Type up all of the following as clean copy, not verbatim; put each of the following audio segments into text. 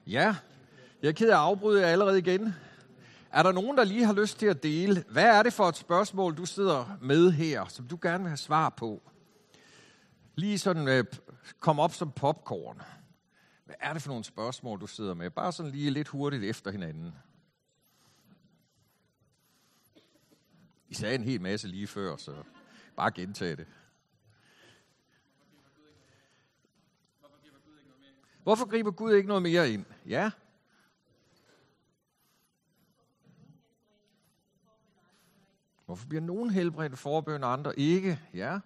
Ja, jeg er ked af at afbryde jer allerede igen. Er der nogen, der lige har lyst til at dele? Hvad er det for et spørgsmål, du sidder med her, som du gerne vil have svar på? Lige sådan kom op som popcorn. Hvad er det for nogle spørgsmål, du sidder med? Bare sådan lige lidt hurtigt efter hinanden. I sagde en hel masse lige før, så bare gentage det. Hvorfor griber Gud ikke noget mere ind? Ja. Hvorfor bliver nogen helbredt forbøn og andre ikke? Ja.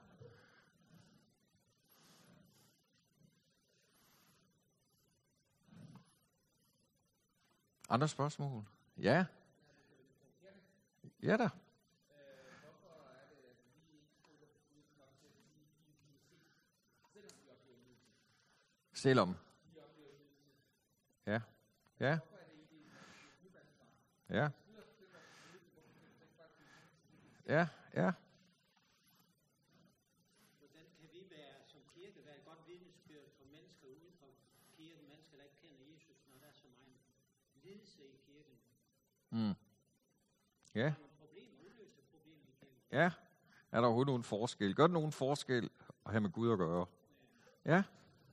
Andre spørgsmål? Ja. Ja da. Selvom. Ja. Ja. Ja. Ja. Ja. Hvordan kan vi som kirke være et godt vidnesbyrd for mennesker uden for kirken, mennesker, der ikke kender Jesus, når der er så meget lidelse i kirken? Ja. Der er nogle problemer, uløste problemer i kirken. Ja. Er der overhovedet nogen forskel? Gør det nogen forskel at have med Gud at gøre? Ja.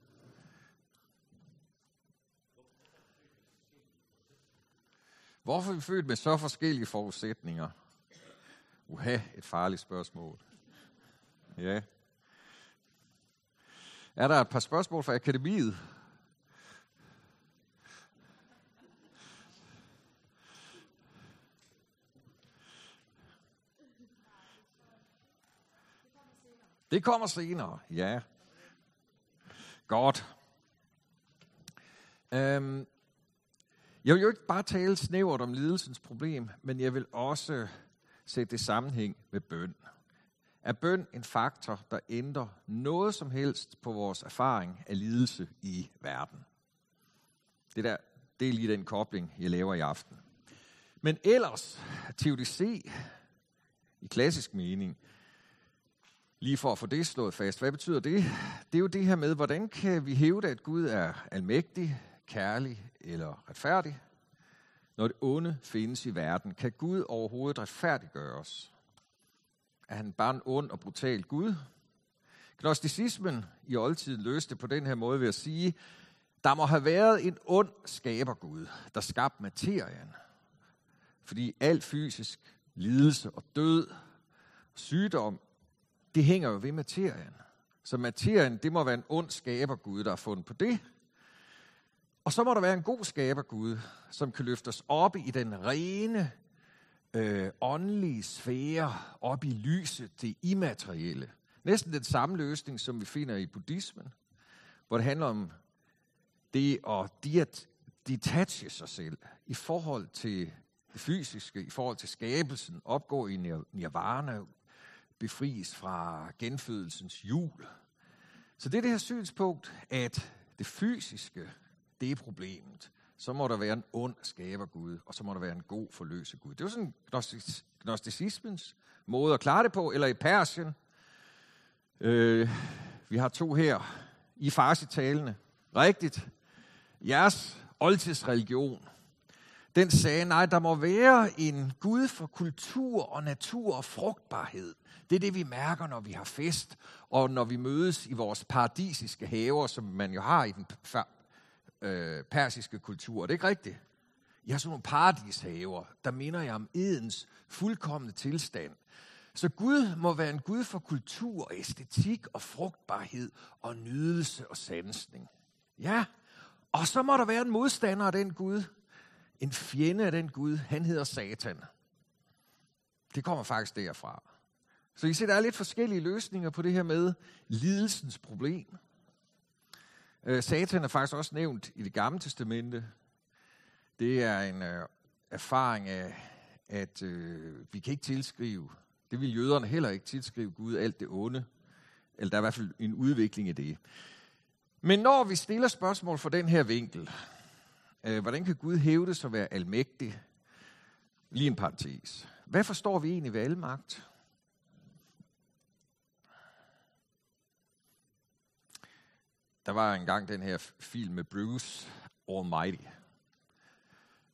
Hvorfor er vi født med så forskellige forudsætninger? Et farligt spørgsmål. Ja. Er der et par spørgsmål fra akademiet? Det kommer senere, ja. Godt. Jeg vil jo ikke bare tale snævert om lidelsens problem, men jeg vil også sætte det sammenhæng med bøn. Er bøn en faktor, der ændrer noget som helst på vores erfaring af lidelse i verden? Det er lige den kobling, jeg laver i aften. Men ellers, teodicé i klassisk mening, lige for at få det slået fast, hvad betyder det? Det er jo det her med, hvordan kan vi hævde, at Gud er almægtig, kærlig eller retfærdig? Når det onde findes i verden, kan Gud overhovedet retfærdiggøres? Er han bare en ond og brutal Gud? Gnosticismen i oldtiden løste på den her måde ved at sige, der må have været en ond skabergud, der skabte materien. Fordi al fysisk lidelse og død og sygdom, det hænger jo ved materien. Så materien, det må være en ond skabergud, der har fundet på det. Og så må der være en god skabergud, som kan løfte os op i den rene, åndelige sfære, op i lyset, det immaterielle. Næsten den samme løsning, som vi finder i buddhismen, hvor det handler om det at detache sig selv i forhold til det fysiske, i forhold til skabelsen, opgå i nirvana, befries fra genfødelsens hjul. Så det er det her synspunkt, at det fysiske, det er problemet. Så må der være en ond skabergud, og så må der være en god forløsegud. Det er jo sådan gnosticismens måde at klare det på, eller i Persien. Vi har to her i farsi-talende. Rigtigt. Jeres oldtidsreligion, den sagde, nej, der må være en Gud for kultur og natur og frugtbarhed. Det er det, vi mærker, når vi har fest, og når vi mødes i vores paradisiske haver, som man jo har i den persiske kultur. Det er ikke rigtigt. Jeg har sådan nogle paradishaver, der minder jeg om Edens fuldkomne tilstand. Så Gud må være en Gud for kultur, æstetik og frugtbarhed og nydelse og sansning. Ja, og så må der være en modstander af den Gud. En fjende af den Gud, han hedder Satan. Det kommer faktisk derfra. Så I ser, der er lidt forskellige løsninger på det her med lidelsens problem. Satan er faktisk også nævnt i Det Gamle Testamente. Det er en erfaring af, at vi kan ikke tilskrive, det vil jøderne heller ikke tilskrive Gud alt det onde, eller der er i hvert fald en udvikling i det. Men når vi stiller spørgsmål fra den her vinkel, hvordan kan Gud hævde sig at være almægtig? Lige en parentes. Hvad forstår vi egentlig ved almagt? Der var engang den her film med Bruce Almighty.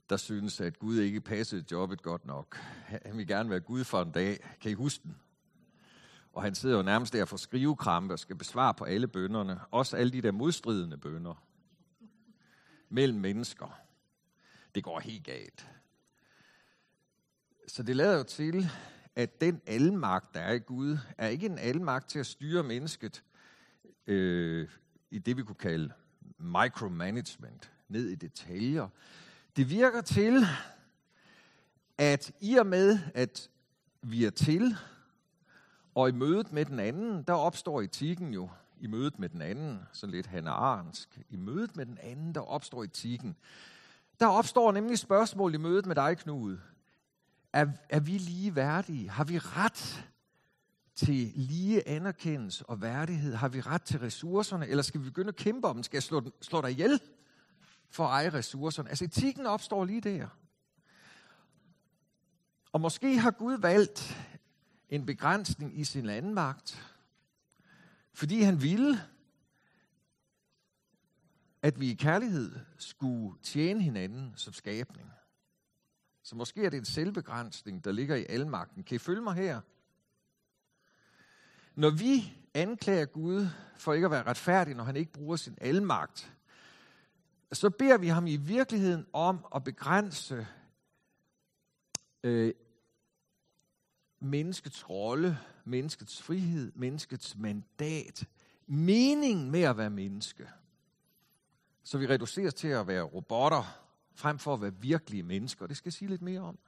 der synes, at Gud ikke passede jobbet godt nok. Han vil gerne være Gud for en dag. Kan I huske den? Og han sidder jo nærmest der for skrivekrampe og skal besvare på alle bønnerne. Også alle de der modstridende bønner mellem mennesker. Det går helt galt. Så det lader jo til, at den almagt, der er i Gud, er ikke en almagt til at styre mennesket i det, vi kunne kalde micromanagement, ned i detaljer. Det virker til, at i og med, at vi er til, og i mødet med den anden, der opstår etikken jo. I mødet med den anden, så lidt Hannah Arendtsk. I mødet med den anden, der opstår etikken. Der opstår nemlig spørgsmål i mødet med dig, Knud. Er vi lige værdige? Har vi ret til lige anerkendelse og værdighed? Har vi ret til ressourcerne? Eller skal vi begynde at kæmpe om den? Skal jeg slå dig ihjel for at eje ressourcerne? Altså etikken opstår lige der. Og måske har Gud valgt en begrænsning i sin landmagt, fordi han ville, at vi i kærlighed skulle tjene hinanden som skabning. Så måske er det en selvbegrænsning, der ligger i almagten. Kan I følge mig her? Når vi anklager Gud for ikke at være retfærdig, når han ikke bruger sin almagt, så beder vi ham i virkeligheden om at begrænse menneskets rolle, menneskets frihed, menneskets mandat, meningen med at være menneske. Så vi reduceres til at være robotter, frem for at være virkelige mennesker. Det skal jeg sige lidt mere om.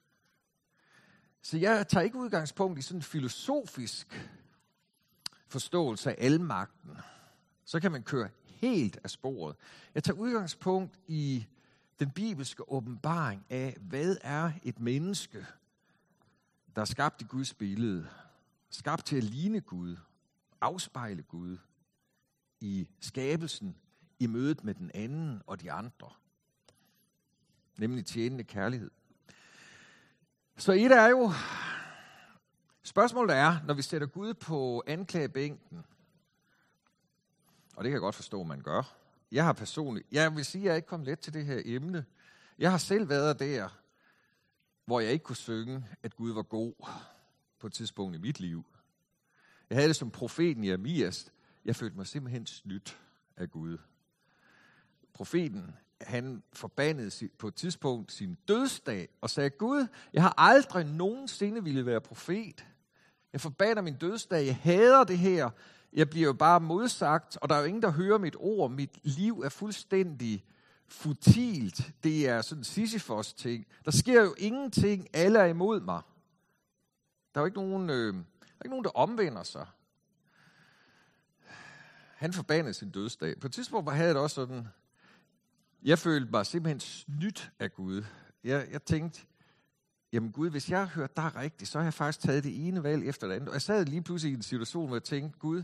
Så jeg tager ikke udgangspunkt i sådan en filosofisk forståelse af almagten. Så kan man køre helt af sporet. Jeg tager udgangspunkt i den bibelske åbenbaring af, hvad er et menneske, der er skabt i Guds billede, skabt til at ligne Gud, afspejle Gud i skabelsen, i mødet med den anden og de andre. Nemlig tjenende kærlighed. Så et er jo, spørgsmålet er, når vi sætter Gud på anklagebænken, og det kan jeg godt forstå, man gør. Jeg vil sige, at jeg ikke kom let til det her emne. Jeg har selv været der, hvor jeg ikke kunne synge, at Gud var god på et tidspunkt i mit liv. Jeg havde det som profeten Jeremias. Jeg følte mig simpelthen snydt af Gud. Profeten, han forbandede på et tidspunkt sin dødsdag og sagde, Gud, jeg har aldrig nogensinde ville være profet. Jeg forbander min dødsdag, jeg hader det her. Jeg bliver jo bare modsagt, og der er jo ingen, der hører mit ord. Mit liv er fuldstændig futilt. Det er sådan en Sisyfos ting. Der sker jo ingenting, alle er imod mig. Der er jo ikke nogen, der omvender sig. Han forbandede sin dødsdag. På et tidspunkt havde jeg det også sådan, jeg følte mig simpelthen snydt af Gud. Jeg tænkte, jamen Gud, hvis jeg har hørt dig rigtigt, så har jeg faktisk taget det ene valg efter det andet. Og jeg sad lige pludselig i en situation, hvor jeg tænkte, Gud,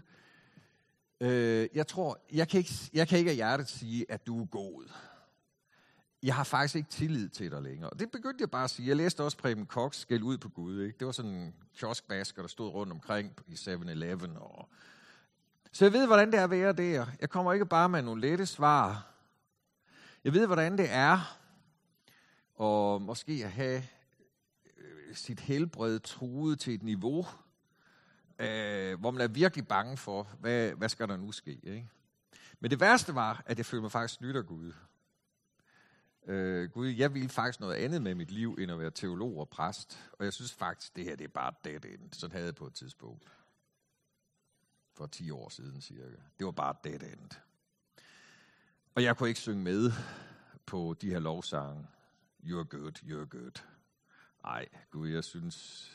jeg kan ikke af hjertet sige, at du er god. Jeg har faktisk ikke tillid til dig længere. Og det begyndte jeg bare at sige. Jeg læste også Preben Kochs skæld ud på Gud. Ikke? Det var sådan en kioskbasker, der stod rundt omkring i 7-Eleven. Så jeg ved, hvordan det er at være der. Jeg kommer ikke bare med nogle lette svar. Jeg ved, hvordan det er og måske at have sit helbred truet til et niveau, hvor man er virkelig bange for, hvad skal der nu ske. Ikke? Men det værste var, at jeg følte mig faktisk snydt af Gud. Gud, jeg ville faktisk noget andet med mit liv, end at være teolog og præst. Og jeg synes faktisk, det her det er bare dead end. Sådan havde jeg på et tidspunkt. For 10 år siden cirka. Det var bare dead end. Og jeg kunne ikke synge med på de her lovsange. You're good, you're good. Ej, Gud, jeg synes...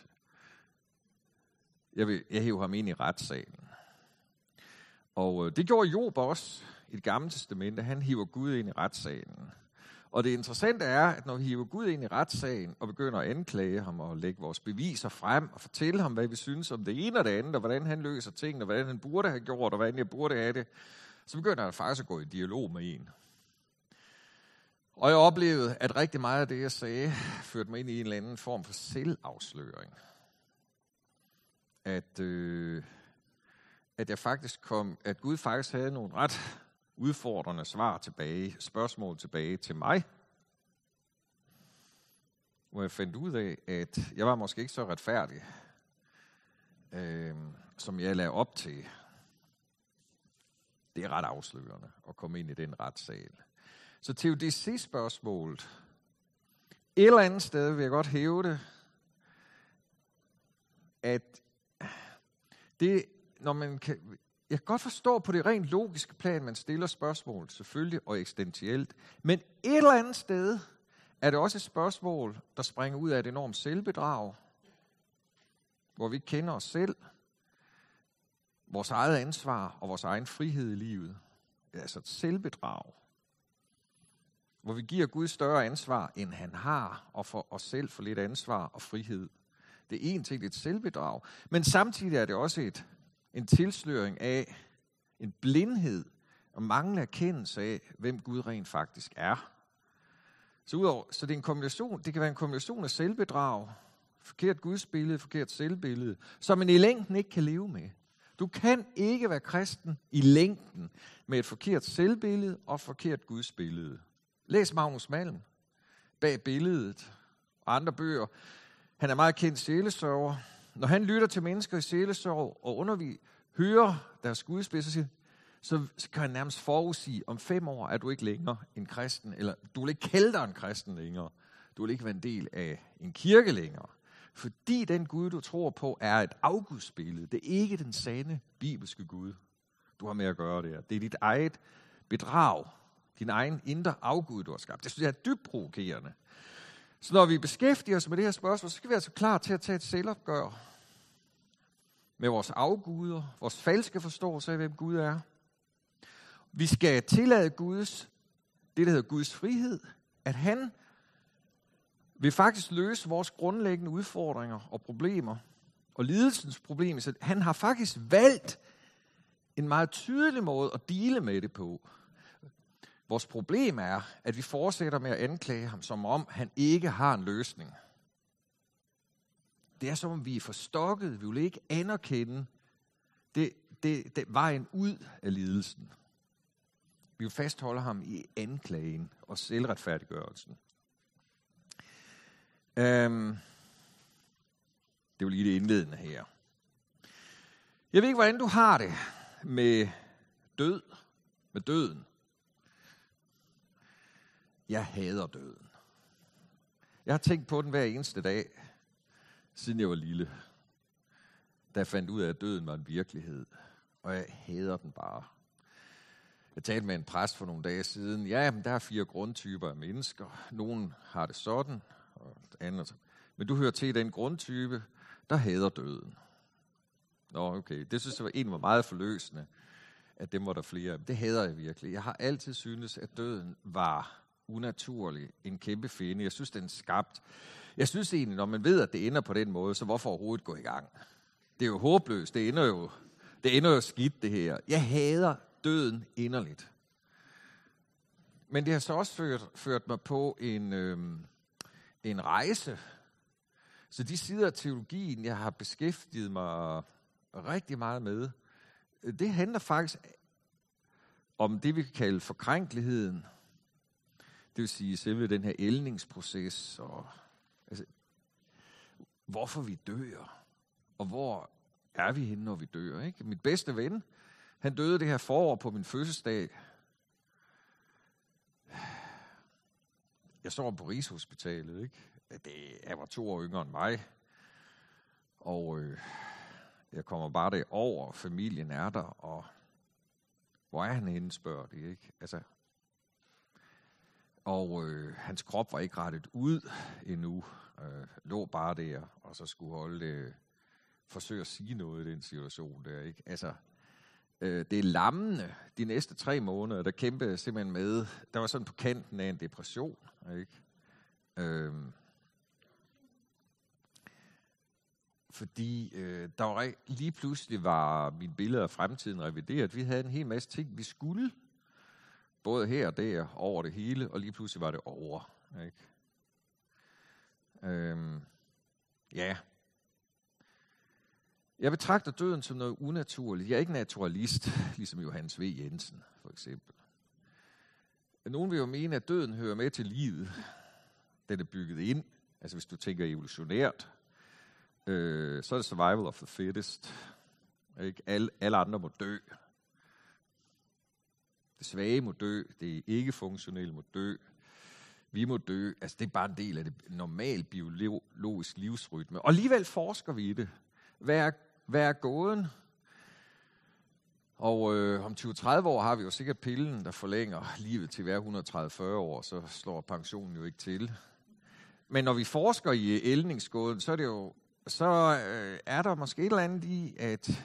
Jeg hæver ham ind i retssalen. Og det gjorde Job også i Det Gamle Testamente. Han hiver Gud ind i retssalen. Og det interessante er, at når vi hiver Gud ind i retssagen og begynder at anklage ham og lægge vores beviser frem og fortælle ham, hvad vi synes om det ene og det andet, og hvordan han løser tingene, og hvordan han burde have gjort, og hvordan jeg burde have det, så begynder han faktisk at gå i dialog med en. Og jeg oplevede, at rigtig meget af det, jeg sagde, førte mig ind i en eller anden form for selvafsløring. At Gud faktisk havde nogle ret udfordrende spørgsmål tilbage til mig. hvor jeg fandt ud af, at jeg var måske ikke så retfærdig, som jeg lagde op til. Det er ret afslørende at komme ind i den retssal. Så teodicé-spørgsmålet, et eller andet sted vil jeg godt hæve det, at det, når man kan, jeg kan godt forstå på det rent logiske plan, man stiller spørgsmål, selvfølgelig og eksistentielt, men et eller andet sted er det også et spørgsmål, der springer ud af et enormt selvbedrag, hvor vi ikke kender os selv, vores eget ansvar og vores egen frihed i livet. Det er altså et selvbedrag, hvor vi giver Gud større ansvar, end han har, og for os selv for lidt ansvar og frihed. Det er en ting, det er et selvbedrag, men samtidig er det også en tilsløring af en blindhed og manglende erkendelse af, hvem Gud rent faktisk er. Så det er en kombination, det kan være en kombination af selvbedrag, forkert gudsbillede, forkert selvbillede, som man i længden ikke kan leve med. Du kan ikke være kristen i længden med et forkert selvbillede og forkert gudsbillede. Læs Magnus Malm, Bag billedet og andre bøger. Han er meget kendt sjælesørger. Når han lytter til mennesker i sjælesørg og hører deres gudsbillede, så kan han nærmest forudsige, om 5 år er du ikke længere en kristen, eller du vil ikke kalde dig en kristen længere. Du vil ikke være en del af en kirke længere. Fordi den Gud, du tror på, er et afgudsbillede. Det er ikke den sande bibelske Gud, du har med at gøre det. Det er dit eget bedrag, din egen indre afgud, du har skabt. Det synes jeg er dybt provokerende. Så når vi beskæftiger os med det her spørgsmål, så skal vi altså klar til at tage et selvopgør med vores afguder, vores falske forståelse af, hvem Gud er. Vi skal tillade det der hedder Guds frihed, at han vil faktisk løse vores grundlæggende udfordringer og problemer, og lidelsens problemer. Så han har faktisk valgt en meget tydelig måde at deale med det på. Vores problem er, at vi fortsætter med at anklage ham, som om han ikke har en løsning. Det er som om vi er forstokket, vi vil ikke anerkende det vejen ud af lidelsen. Vi vil fastholde ham i anklagen og selvretfærdiggørelsen. Det var lige det indledende her. Jeg ved ikke, hvordan du har det med døden. Jeg hader døden. Jeg har tænkt på den hver eneste dag, siden jeg var lille. Da jeg fandt ud af, at døden var en virkelighed. Og jeg hader den bare. Jeg talte med en præst for nogle dage siden. Ja, men der er 4 grundtyper af mennesker. Nogen har det sådan, og andet. Men du hører til den grundtype, der hader døden. Nå, okay. Det synes jeg egentlig var meget forløsende, at dem var der flere. Det hader jeg virkelig. Jeg har altid syntes, at døden var unaturlig, en kæmpe fjende. Jeg synes, den er skabt. Jeg synes egentlig, når man ved, at det ender på den måde, så hvorfor overhovedet gå i gang? Det er jo håbløst. Det ender jo skidt, det her. Jeg hader døden inderligt. Men det har så også ført mig på en rejse. Så de sider af teologien, jeg har beskæftiget mig rigtig meget med, det handler faktisk om det, vi kan kalde forkrænkeligheden. Det vil sige selve den her ældningsproces, og altså, hvorfor vi dør, og hvor er vi henne, når vi dør. Ikke? Mit bedste ven, han døde det her forår på min fødselsdag. Jeg sov på Rigshospitalet, ikke? Jeg var 2 år yngre end mig, og jeg kommer bare derover, familien er der, og hvor er han henne, spørger de, ikke? Altså, og hans krop var ikke rettet ud endnu, lå bare der, og så skulle forsøge at sige noget i den situation der, ikke? Altså, det er lammende. De næste 3 måneder, der kæmpede jeg simpelthen med, der var sådan på kanten af en depression, ikke? Fordi der var lige pludselig var mine billeder af fremtiden revideret. Vi havde en hel masse ting, vi skulle. Både her og der, over det hele, og lige pludselig var det over. Ikke? Ja. Jeg betragter døden som noget unaturligt. Jeg er ikke naturalist, ligesom Johannes V. Jensen, for eksempel. Nogen vil jo mene, at døden hører med til livet. Den er bygget ind. Altså hvis du tænker evolutionært, så er det survival of the fittest. Ikke? Alle andre må dø. Det svage må dø, det ikke-funktionelle må dø. Vi må dø. Altså det er bare en del af det normale biologisk livsrytme. Og alligevel forsker vi i det. Hvad er gåden? Og om 20-30 år har vi jo sikkert pillen, der forlænger livet til hver 130-40 år, så slår pensionen jo ikke til. Men når vi forsker i ældningsgåden, så er der måske et eller andet i,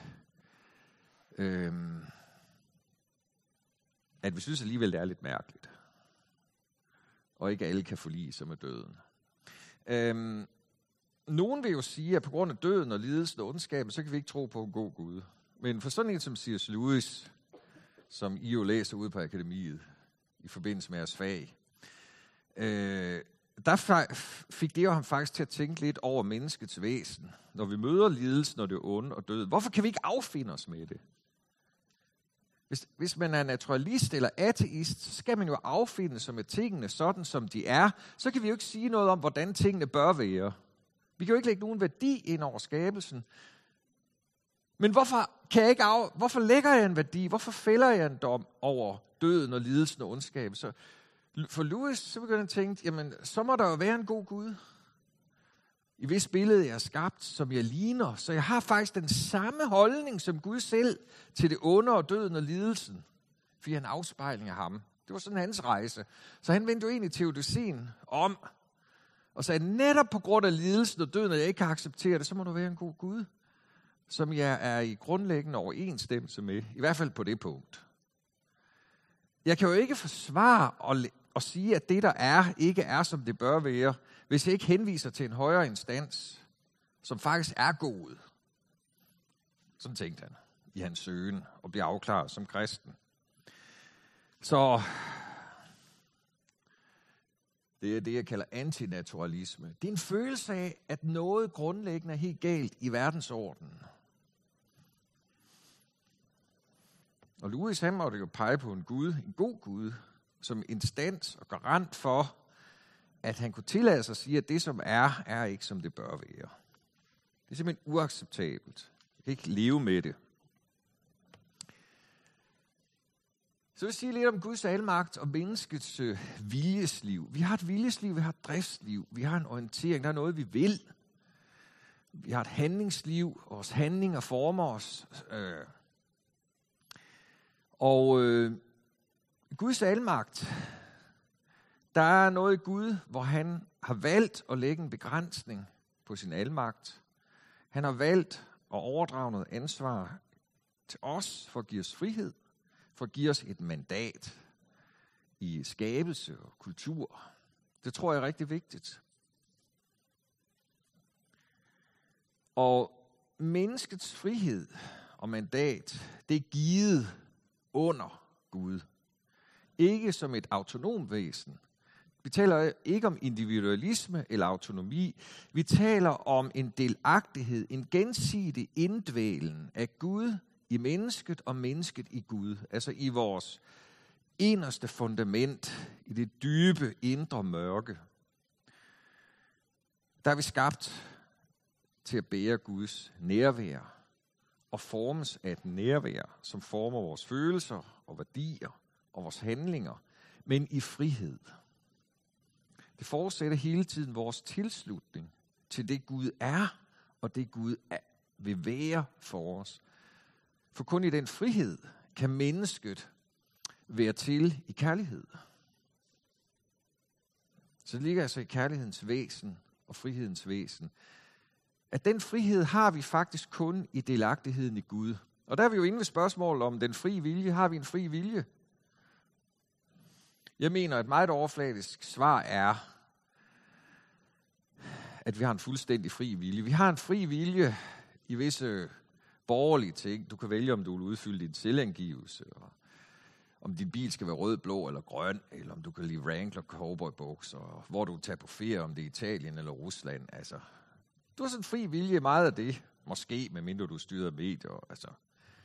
at vi synes alligevel, det er lidt mærkeligt. Og ikke alle kan forlige sig med døden. Nogen vil jo sige, at på grund af døden og lidelsen og ondskaben, så kan vi ikke tro på en god Gud. Men for sådan en som C.S. Lewis, som I jo læser ude på akademiet i forbindelse med jeres fag, der fik det jo ham faktisk til at tænke lidt over menneskets væsen. Når vi møder lidelsen og det onde og døden, hvorfor kan vi ikke affinde os med det? Hvis man er naturalist eller ateist, så skal man jo affinde sig med tingene sådan, som de er. Så kan vi jo ikke sige noget om, hvordan tingene bør være. Vi kan jo ikke lægge nogen værdi ind over skabelsen. Men hvorfor lægger jeg en værdi? Hvorfor fælder jeg en dom over døden og lidelsen og ondskab? Så for Lewis, så begynder han at tænke, jamen, så må der jo være en god Gud. I hvis billede jeg er skabt, som jeg ligner. Så jeg har faktisk den samme holdning som Gud selv til det onde og døden og lidelsen. Fordi han er en afspejling af ham. Det var sådan hans rejse. Så han vendte jo egentlig teodiceen om. Og sagde, netop på grund af lidelsen og døden, at jeg ikke kan acceptere det, så må der være en god Gud. Som jeg er i grundlæggende overensstemmelse med. I hvert fald på det punkt. Jeg kan jo ikke forsvare og sige, at det der er, ikke er som det bør være, hvis jeg ikke henviser til en højere instans, som faktisk er god. Sådan tænkte han i hans søgen og bliver afklaret som kristen. Så det er det, jeg kalder antinaturalisme. Det er en følelse af, at noget grundlæggende er helt galt i verdensordenen. Og Lewis, han måtte jo pege på en god Gud, som instans og garant for, at han kunne tillade sig at sige, at det, som er ikke, som det bør være. Det er simpelthen uacceptabelt. Jeg kan ikke leve med det. Så vil jeg sige lidt om Guds almagt og menneskets viljesliv. Vi har et viljesliv, vi har et driftsliv, vi har en orientering, der er noget, vi vil. Vi har et handlingsliv, og vores handlinger former os. Guds almagt, der er noget i Gud, hvor han har valgt at lægge en begrænsning på sin almagt. Han har valgt at overdrage noget ansvar til os for at give os frihed, for at give os et mandat i skabelse og kultur. Det tror jeg er rigtig vigtigt. Og menneskets frihed og mandat, det er givet under Gud. Ikke som et autonomt væsen. Vi taler ikke om individualisme eller autonomi. Vi taler om en delagtighed, en gensidig inddvælen af Gud i mennesket og mennesket i Gud. Altså i vores inderste fundament, i det dybe indre mørke. Der er vi skabt til at bære Guds nærvær og formes af et nærvær, som former vores følelser og værdier og vores handlinger, men i frihed. Det forudsætter hele tiden vores tilslutning til det Gud er, og det Gud vil være for os. For kun i den frihed kan mennesket være til i kærlighed. Så det ligger altså i kærlighedens væsen og frihedens væsen. At den frihed har vi faktisk kun i delagtigheden i Gud. Og der er vi jo inde ved spørgsmålet om den frie vilje. Har vi en fri vilje? Jeg mener, et meget overfladisk svar er, at vi har en fuldstændig fri vilje. Vi har en fri vilje i visse borgerlige ting. Du kan vælge, om du vil udfylde din selvangivelse, og om din bil skal være rød, blå eller grøn, eller om du kan lide Wrangler cowboybukser, hvor du tager på ferie, om det er Italien eller Rusland. Altså, du har sådan en fri vilje meget af det. Måske, medmindre du styrer medier. Altså.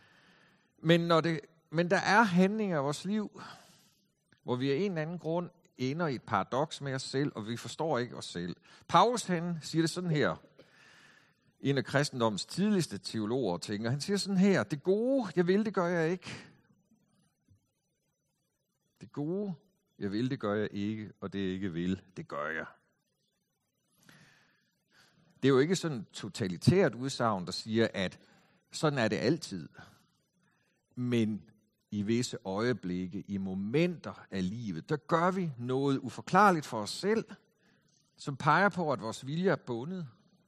Men der er handlinger i vores liv, hvor vi af en eller anden grund ender i et paradoks med os selv, og vi forstår ikke os selv. Paulus, han siger det sådan her, en af kristendommens tidligste teologer tænker, han siger sådan her, det gode, jeg vil, det gør jeg ikke. Det gode, jeg vil, det gør jeg ikke, og det jeg ikke vil, det gør jeg. Det er jo ikke sådan et totalitært udsagn, der siger, at sådan er det altid. Men i visse øjeblikke, i momenter af livet, der gør vi noget uforklarligt for os selv, som peger på, at vores vilje er bundet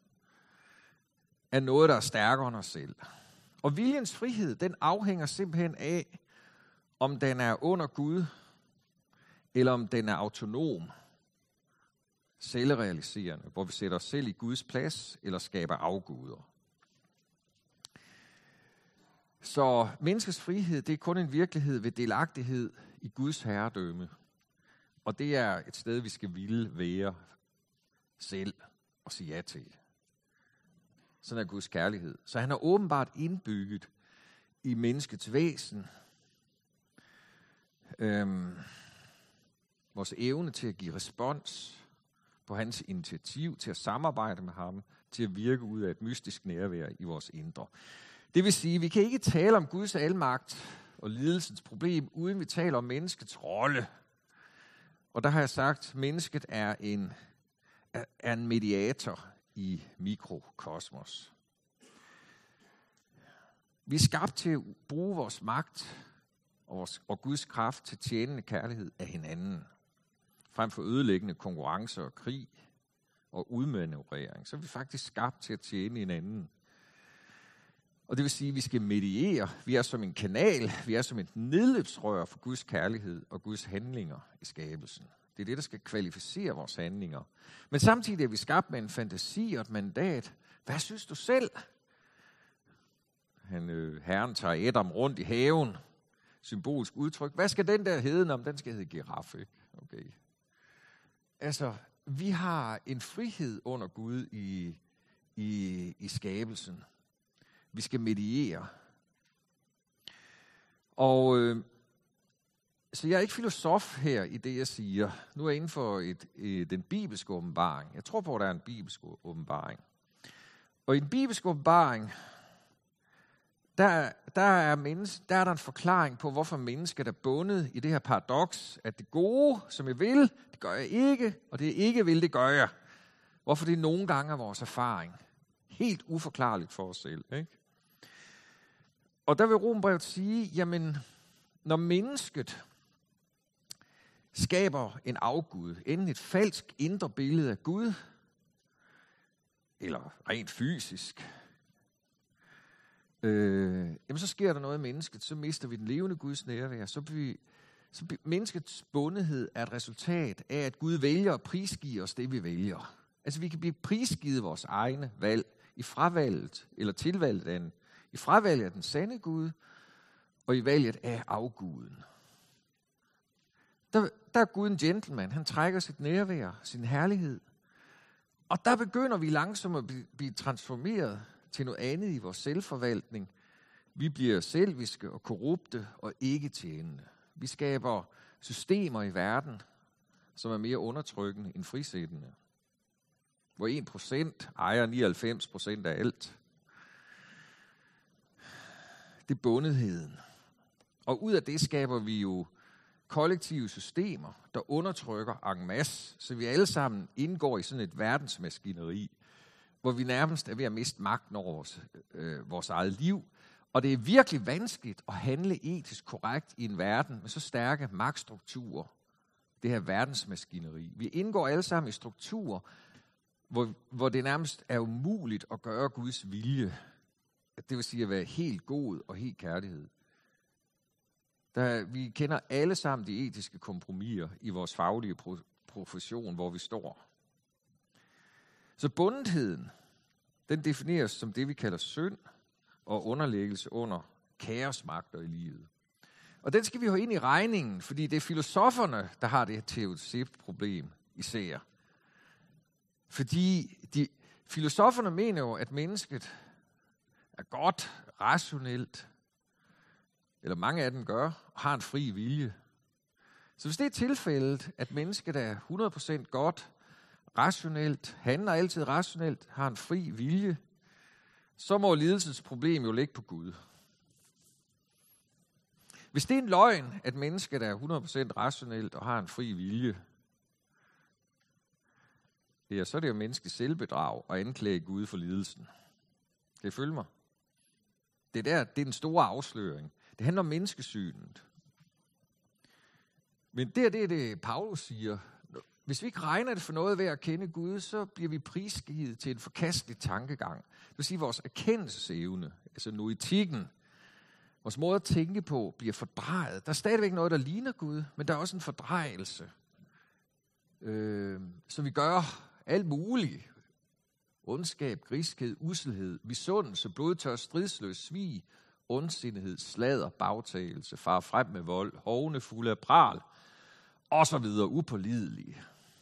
af noget, der er stærkere end os selv. Og viljens frihed, den afhænger simpelthen af, om den er under Gud, eller om den er autonom, selvrealiserende, hvor vi sætter os selv i Guds plads, eller skaber afguder. Så menneskets frihed, det er kun en virkelighed ved delagtighed i Guds herredømme. Og det er et sted, vi skal ville være selv og sige ja til. Sådan er Guds kærlighed. Så han har åbenbart indbygget i menneskets væsen vores evne til at give respons på hans initiativ, til at samarbejde med ham, til at virke ud af et mystisk nærvær i vores indre. Det vil sige, at vi kan ikke tale om Guds almagt og lidelsens problem, uden vi taler om menneskets rolle. Og der har jeg sagt, at mennesket er en mediator i mikrokosmos. Vi er skabt til at bruge vores magt og Guds kraft til tjenende kærlighed af hinanden, frem for ødelæggende konkurrence og krig og udmanøvrering. Så er vi faktisk skabt til at tjene hinanden. Og det vil sige, at vi skal mediere. Vi er som en kanal, vi er som et nedløbsrør for Guds kærlighed og Guds handlinger i skabelsen. Det er det, der skal kvalificere vores handlinger. Men samtidig er vi skabt med en fantasi og et mandat. Hvad synes du selv? Herren tager Adam rundt i haven. Symbolsk udtryk. Hvad skal den der hedde? Om den skal hedde giraffe, ikke? Okay. Altså, vi har en frihed under Gud i skabelsen. Vi skal mediere. Og så jeg er ikke filosof her i det, jeg siger. Nu er jeg inden for den bibelske åbenbaring. Jeg tror på, at der er en bibelsk åbenbaring. Og i den bibelske åbenbaring, der er der en forklaring på, hvorfor mennesket er bundet i det her paradoks, at det gode, som jeg vil, det gør jeg ikke, og det jeg ikke vil, det gør jeg. Hvorfor det nogle gange er vores erfaring. Helt uforklarligt for os selv, ikke? Og der vil Romerbrevet sige, jamen, når mennesket skaber en afgud, enten et falsk indre billede af Gud, eller rent fysisk, jamen så sker der noget i mennesket, så mister vi den levende Guds nærvær, så menneskets bundethed er et resultat af, at Gud vælger at prisgive os det, vi vælger. Altså vi kan blive prisgivet vores egne valg i fravalget, eller tilvalget af i fravalget af den sande Gud, og i valget af afguden. Der er Gud en gentleman. Han trækker sit nærvær, sin herlighed. Og der begynder vi langsomt at blive transformeret til noget andet i vores selvforvaltning. Vi bliver selviske og korrupte og ikke tjenende. Vi skaber systemer i verden, som er mere undertrykkende end frisættende. Hvor 1% ejer 99% af alt. Det er bundetheden. Og ud af det skaber vi jo kollektive systemer, der undertrykker en masse, så vi alle sammen indgår i sådan et verdensmaskineri, hvor vi nærmest er ved at miste magten over vores eget liv. Og det er virkelig vanskeligt at handle etisk korrekt i en verden med så stærke magtstrukturer. Det her verdensmaskineri. Vi indgår alle sammen i strukturer, hvor det nærmest er umuligt at gøre Guds vilje. Det vil sige at være helt god og helt kærlighed. Vi kender alle sammen de etiske kompromiser i vores faglige profession, hvor vi står. Så bundetheden, den defineres som det, vi kalder synd og underlæggelse under kaosmagter i livet. Og den skal vi have ind i regningen, fordi det er filosoferne, der har det her teodicé-problem især. Fordi filosoferne mener jo, at mennesket er godt, rationelt, eller mange af dem gør, og har en fri vilje. Så hvis det er tilfældet, at mennesket er 100% godt, rationelt, handler altid rationelt, har en fri vilje, så må lidelsens problem jo ligge på Gud. Hvis det er en løgn, at mennesket er 100% rationelt og har en fri vilje, ja, så er det jo menneskets selvbedrag at anklage Gud for lidelsen. Kan I følge mig? Det er den store afsløring. Det handler om menneskesynet. Men det er det, Paulus siger. Hvis vi ikke regner det for noget ved at kende Gud, så bliver vi prisgivet til en forkastelig tankegang. Det vil sige, at vores erkendelsesevne, altså noetikken, vores måde at tænke på, bliver fordrejet. Der er stadigvæk noget, der ligner Gud, men der er også en fordrejelse. Så vi gør alt muligt. Ondskab, griskhed, usselhed, misundelse, blodtørst, stridsløs, svig, ondsindighed, sladder, bagtagelse, far frem med vold, hovne fulde af pral, og så videre, upålidelige.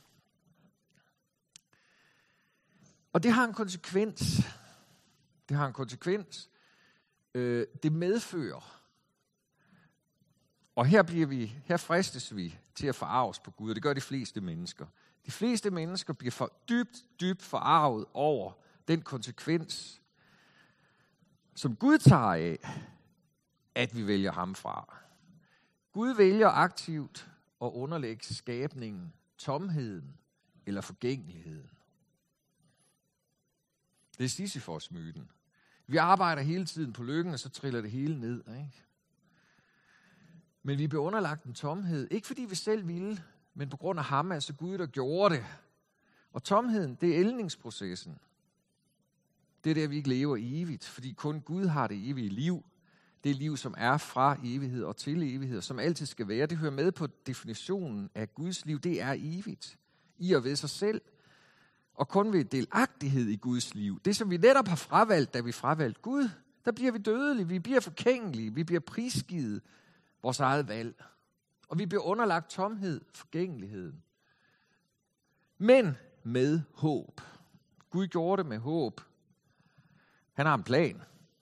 Og det har en konsekvens. Det har en konsekvens. Det medfører. Og her fristes vi til at forarves på Gud, og det gør de fleste mennesker. De fleste mennesker bliver dybt forarvet over den konsekvens, som Gud tager af, at vi vælger ham fra. Gud vælger aktivt at underlægge skabningen, tomheden eller forgængeligheden. Det er Sisyfos-myten. Vi arbejder hele tiden på lykken, og så triller det hele ned, ikke? Men vi bliver underlagt en tomhed, ikke fordi vi selv ville, men på grund af ham, altså Gud, der gjorde det. Og tomheden, det er ældningsprocessen. Det er der, vi ikke lever evigt, fordi kun Gud har det evige liv. Det liv, som er fra evighed og til evighed, som altid skal være. Det hører med på definitionen af Guds liv. Det er evigt i og ved sig selv. Og kun ved delagtighed i Guds liv. Det, som vi netop har fravalgt, da vi fravalgte Gud, der bliver vi dødelige, vi bliver forgængelige, vi bliver prisgivet vores eget valg. Og vi bliver underlagt tomhed, forgængeligheden. Men med håb. Gud gjorde det med håb. Han har en plan.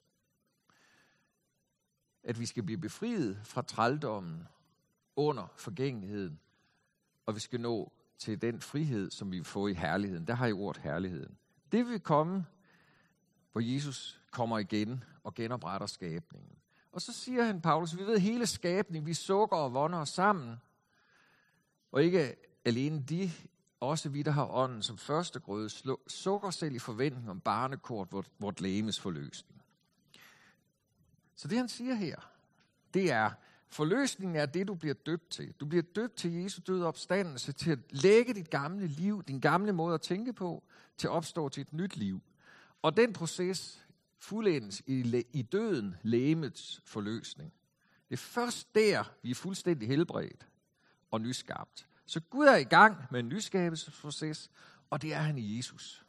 At vi skal blive befriet fra trældommen under forgængeligheden. Og vi skal nå til den frihed, som vi vil få i herligheden. Der har I ordet herligheden. Det vil komme, hvor Jesus kommer igen og genopretter skabningen. Og så siger han, Paulus, vi ved hele skabningen, vi sukker og vonder os sammen. Og ikke alene de, også vi, der har ånden som første grøde, sukker selv i forventning om barnekort, vort legemes forløsning. Så det han siger her, det er, forløsningen er det, du bliver døbt til. Du bliver døbt til Jesu død opstandelse, til at lægge dit gamle liv, din gamle måde at tænke på, til at opstå til et nyt liv. Og den proces fuldendes i døden, legemets forløsning. Det er først der, vi er fuldstændig helbredt og nyskabt. Så Gud er i gang med en nyskabelsesproces, og det er han i Jesus.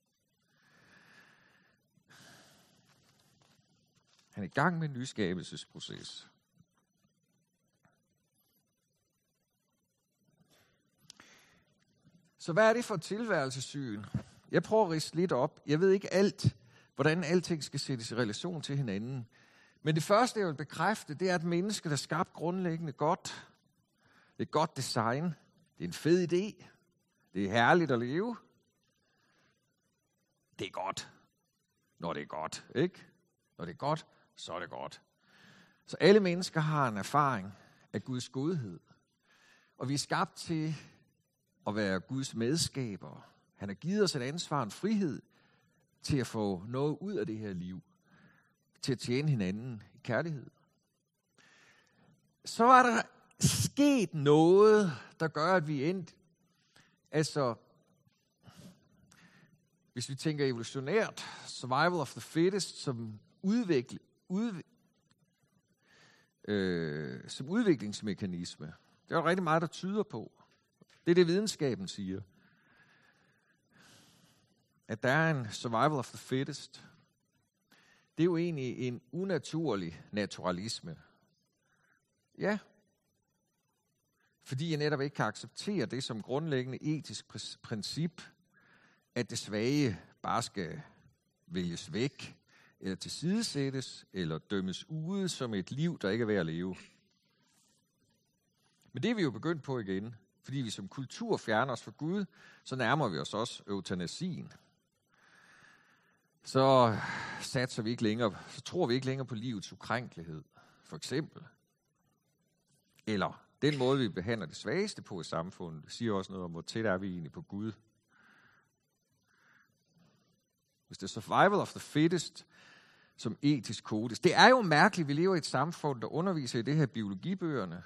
Han er i gang med en nyskabelsesproces. Så hvad er det for et tilværelsessyn? Jeg prøver at ridse lidt op. Jeg ved ikke alt, hvordan alting skal sættes i relation til hinanden. Men det første, jeg vil bekræfte, det er, at mennesket er skabt grundlæggende godt. Det er et godt design. Det er en fed idé. Det er herligt at leve. Det er godt, når det er godt, ikke? Når det er godt, så er det godt. Så alle mennesker har en erfaring af Guds godhed. Og vi er skabt til at være Guds medskabere. Han har givet os et ansvar, en frihed til at få noget ud af det her liv. Til at tjene hinanden i kærlighed. Så er der sket noget, der gør, at vi endte. Altså, hvis vi tænker evolutionært, survival of the fittest, som udviklingsmekanisme. Det er jo rigtig meget, der tyder på. Det er det, videnskaben siger. At der er en survival of the fittest. Det er jo egentlig en unaturlig naturalisme. Ja. Fordi jeg netop ikke kan acceptere det som grundlæggende etisk princip, at det svage bare skal vælges væk, eller tilsidesættes, eller dømmes ude som et liv, der ikke er værd at leve. Men det er vi jo begyndt på igen, fordi vi som kultur fjerner os fra Gud, så nærmer vi os også eutanasien. Så tror vi ikke længere på livets ukrænkelighed, for eksempel. Eller den måde, vi behandler de svageste på i samfundet, siger også noget om, hvor tæt er vi egentlig på Gud. Hvis det er survival of the fittest som etisk kodex. Det er jo mærkeligt, vi lever i et samfund, der underviser i det her biologibøgerne.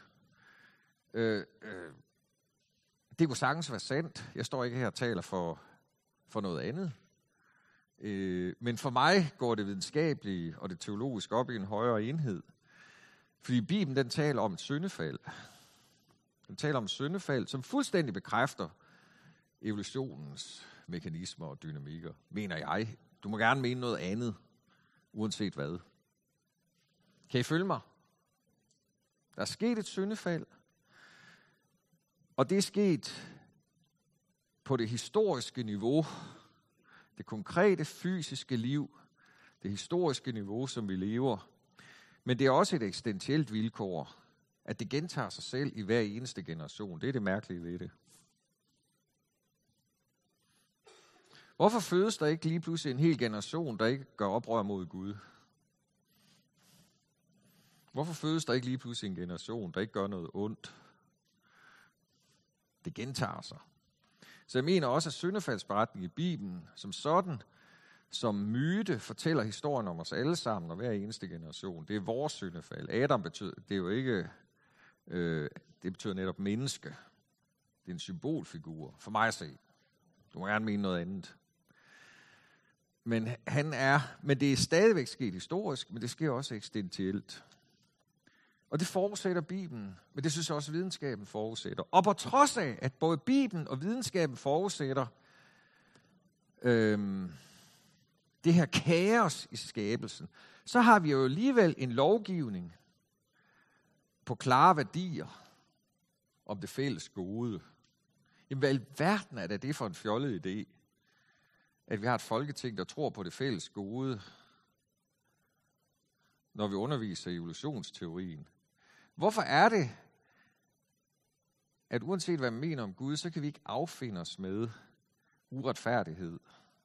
Det kunne sagtens være sandt. Jeg står ikke her og taler for noget andet. Men for mig går det videnskabelige og det teologiske op i en højere enhed. Fordi Bibelen, den taler om et syndefald. Den taler om et syndefald, som fuldstændig bekræfter evolutionens mekanismer og dynamikker, mener jeg. Du må gerne mene noget andet, uanset hvad. Kan I følge mig? Der er sket et syndefald, og det er sket på det historiske niveau, det konkrete fysiske liv, det historiske niveau, som vi lever. Men det er også et eksistentielt vilkår, at det gentager sig selv i hver eneste generation. Det er det mærkelige ved det. Hvorfor fødes der ikke lige pludselig en hel generation, der ikke gør oprør mod Gud? Hvorfor fødes der ikke lige pludselig en generation, der ikke gør noget ondt? Det gentager sig. Så jeg mener også, at syndefaldsberetningen i Bibelen som sådan, som myte, fortæller historien om os alle sammen og hver eneste generation. Det er vores syndefald. Adam betyder, det er jo ikke, det betyder netop menneske. Det er en symbolfigur, for mig at se. Du må gerne mene noget andet. Men det er stadigvæk sket historisk, men det sker også eksistentielt. Og det forudsætter Bibelen, men det synes jeg også, videnskaben forudsætter. Og på trods af, at både Bibelen og videnskaben forudsætter det her kaos i skabelsen, så har vi jo alligevel en lovgivning på klare værdier om det fælles gode. Jamen, hvad i verden er det for en fjollet idé, at vi har et folketing, der tror på det fælles gode, når vi underviser i evolutionsteorien? Hvorfor er det, at uanset hvad man mener om Gud, så kan vi ikke affinde os med uretfærdighed?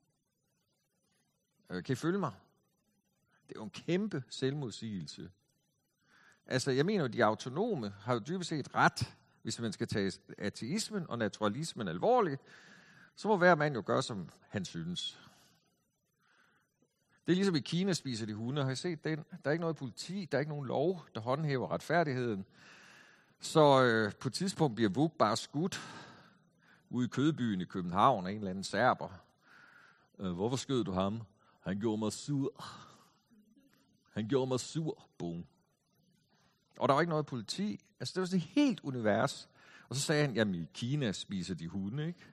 Kan I følge mig? Det er jo en kæmpe selvmodsigelse. Altså, jeg mener, at de autonome har jo dybest set ret, hvis man skal tage ateismen og naturalismen alvorligt, så må hver mand jo gøre, som han synes. Det er ligesom i Kina spiser de hunde. Har I set den? Der er ikke noget politi, der er ikke nogen lov, der håndhæver retfærdigheden. Så på et tidspunkt bliver Vuk bare skudt ude i Kødbyen i København af en eller anden serber. Hvorfor skød du ham? Han gjorde mig sur. Han gjorde mig sur. Boom. Og der var ikke noget politi. Altså, det var sådan et helt univers. Og så sagde han, jamen i Kina spiser de hunde, ikke?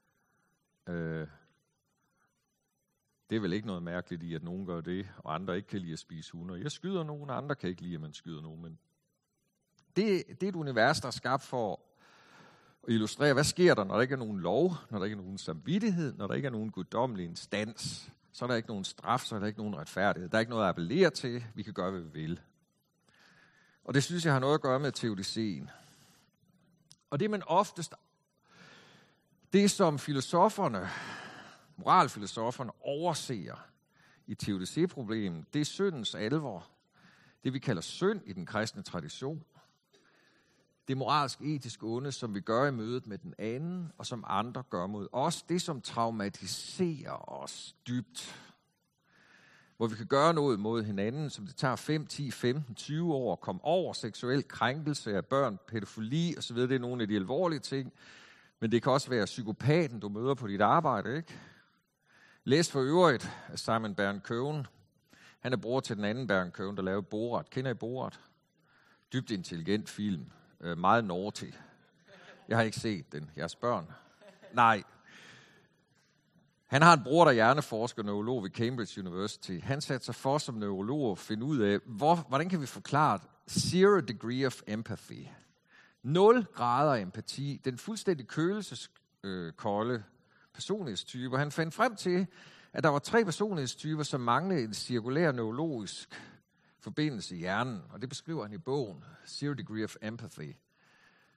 Det er vel ikke noget mærkeligt i, at nogen gør det, og andre ikke kan lide at spise hunde. Jeg skyder nogen, og andre kan ikke lide, at man skyder nogen. Men det er et univers, der er skabt for at illustrere, hvad sker der, når der ikke er nogen lov, når der ikke er nogen samvittighed, når der ikke er nogen guddommelig instans. Så er der ikke nogen straf, så er der ikke nogen retfærdighed. Der er ikke noget at appellere til. Vi kan gøre, hvad vi vil. Og det synes jeg har noget at gøre med teodiceen. Og det man oftest, det som moralfilosoferne overser i teodicéproblemet, det er syndens alvor. Det vi kalder synd i den kristne tradition. Det moralsk-etiske onde, som vi gør i mødet med den anden, og som andre gør mod os. Det, som traumatiserer os dybt. Hvor vi kan gøre noget mod hinanden, som det tager 5, 10, 15, 20 år at komme over. Seksuel krænkelse af børn, pædofili osv. Det er nogle af de alvorlige ting. Men det kan også være psykopaten, du møder på dit arbejde, ikke? Læs for øvrigt af Simon Baron-Cohen. Han er bror til den anden Baron-Cohen, der lavede Borat. Kender I Borat? Dybt intelligent film. Meget naughty. Jeg har ikke set den. Jeres børn? Nej. Han har en bror, der er hjerneforsker, neurolog ved Cambridge University. Han satte sig for som neurolog at finde ud af, hvordan kan vi forklare zero degree of empathy. 0 grader empati. Den fuldstændig følelseskolde personlighedstyper. Han fandt frem til, at der var 3 personlighedstyper, som manglede en cirkulær neurologisk forbindelse i hjernen. Og det beskriver han i bogen, Zero Degree of Empathy.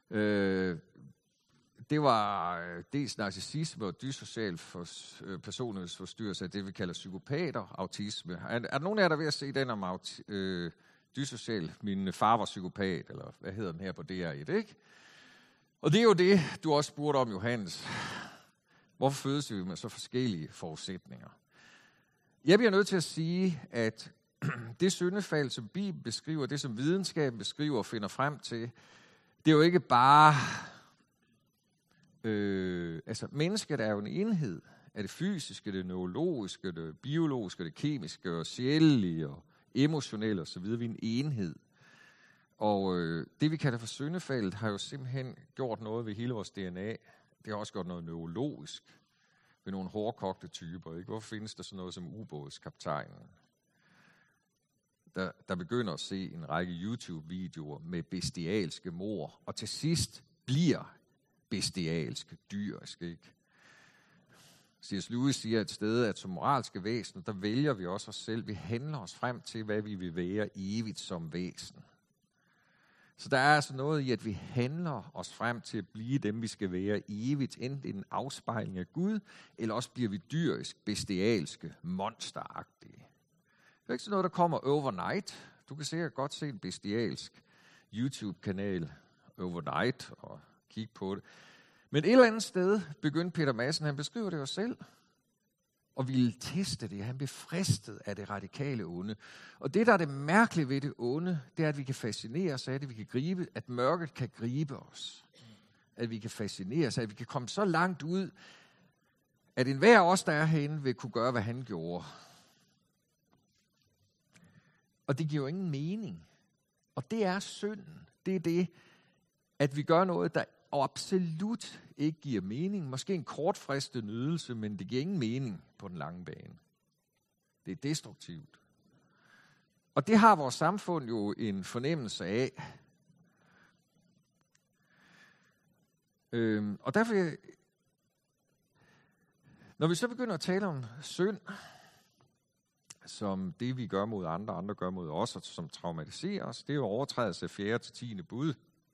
Det var dels narcissisme og dysocial personlighedsforstyrrelse, det vi kalder psykopater, autisme. Er der nogen af jer, der er ved at se den om dysocial? Min far var psykopat, eller hvad hedder den her på DR1, ikke? Og det er jo det, du også spurgte om, Johannes. Hvorfor fødes vi med så forskellige forudsætninger? Jeg bliver nødt til at sige, at det syndefald, som Bibelen beskriver, det som videnskaben beskriver og finder frem til, det er jo ikke bare... mennesket er jo en enhed af det fysiske, det neurologiske, det biologiske, det kemiske, og sjælelige og emotionelle osv. Vi er en enhed. Og det, vi kalder for syndefaldet, har jo simpelthen gjort noget ved hele vores DNA. Det har også gjort noget neurologisk ved nogle hårdkogte typer. Ikke? Hvorfor findes der sådan noget som ubådskaptajnen, der begynder at se en række YouTube-videoer med bestialske mord, og til sidst bliver bestialsk, dyrisk, ikke? C.S. Lewis siger et sted, at som moralske væsener, der vælger vi også os selv. Vi handler os frem til, hvad vi vil være evigt som væsen. Så der er altså noget i, at vi handler os frem til at blive dem, vi skal være evigt, enten en afspejling af Gud, eller også bliver vi dyrisk, bestialske, monsteragtige. Det er ikke sådan noget, der kommer overnight. Du kan sikkert godt se en bestialsk YouTube-kanal overnight og kigge på det. Men et eller andet sted begyndte Peter Madsen, han beskriver det jo selv, og ville teste det. Han blev fristet af det radikale onde. Og det, der er det mærkelige ved det onde, det er, at vi kan fascineres af det, vi kan gribe, at mørket kan gribe os. At vi kan fascineres af, at vi kan komme så langt ud, at enhver af os, der er herinde, vil kunne gøre, hvad han gjorde. Og det giver jo ingen mening. Og det er synden. Det er det, at vi gør noget, der absolut ikke giver mening. Måske en kortfristet nydelse, men det giver ingen mening på den lange bane. Det er destruktivt. Og det har vores samfund jo en fornemmelse af. Og derfor, når vi så begynder at tale om synd, som det vi gør mod andre gør mod os, og som traumatiserer os, det er jo overtrædelse af 4. til 10. bud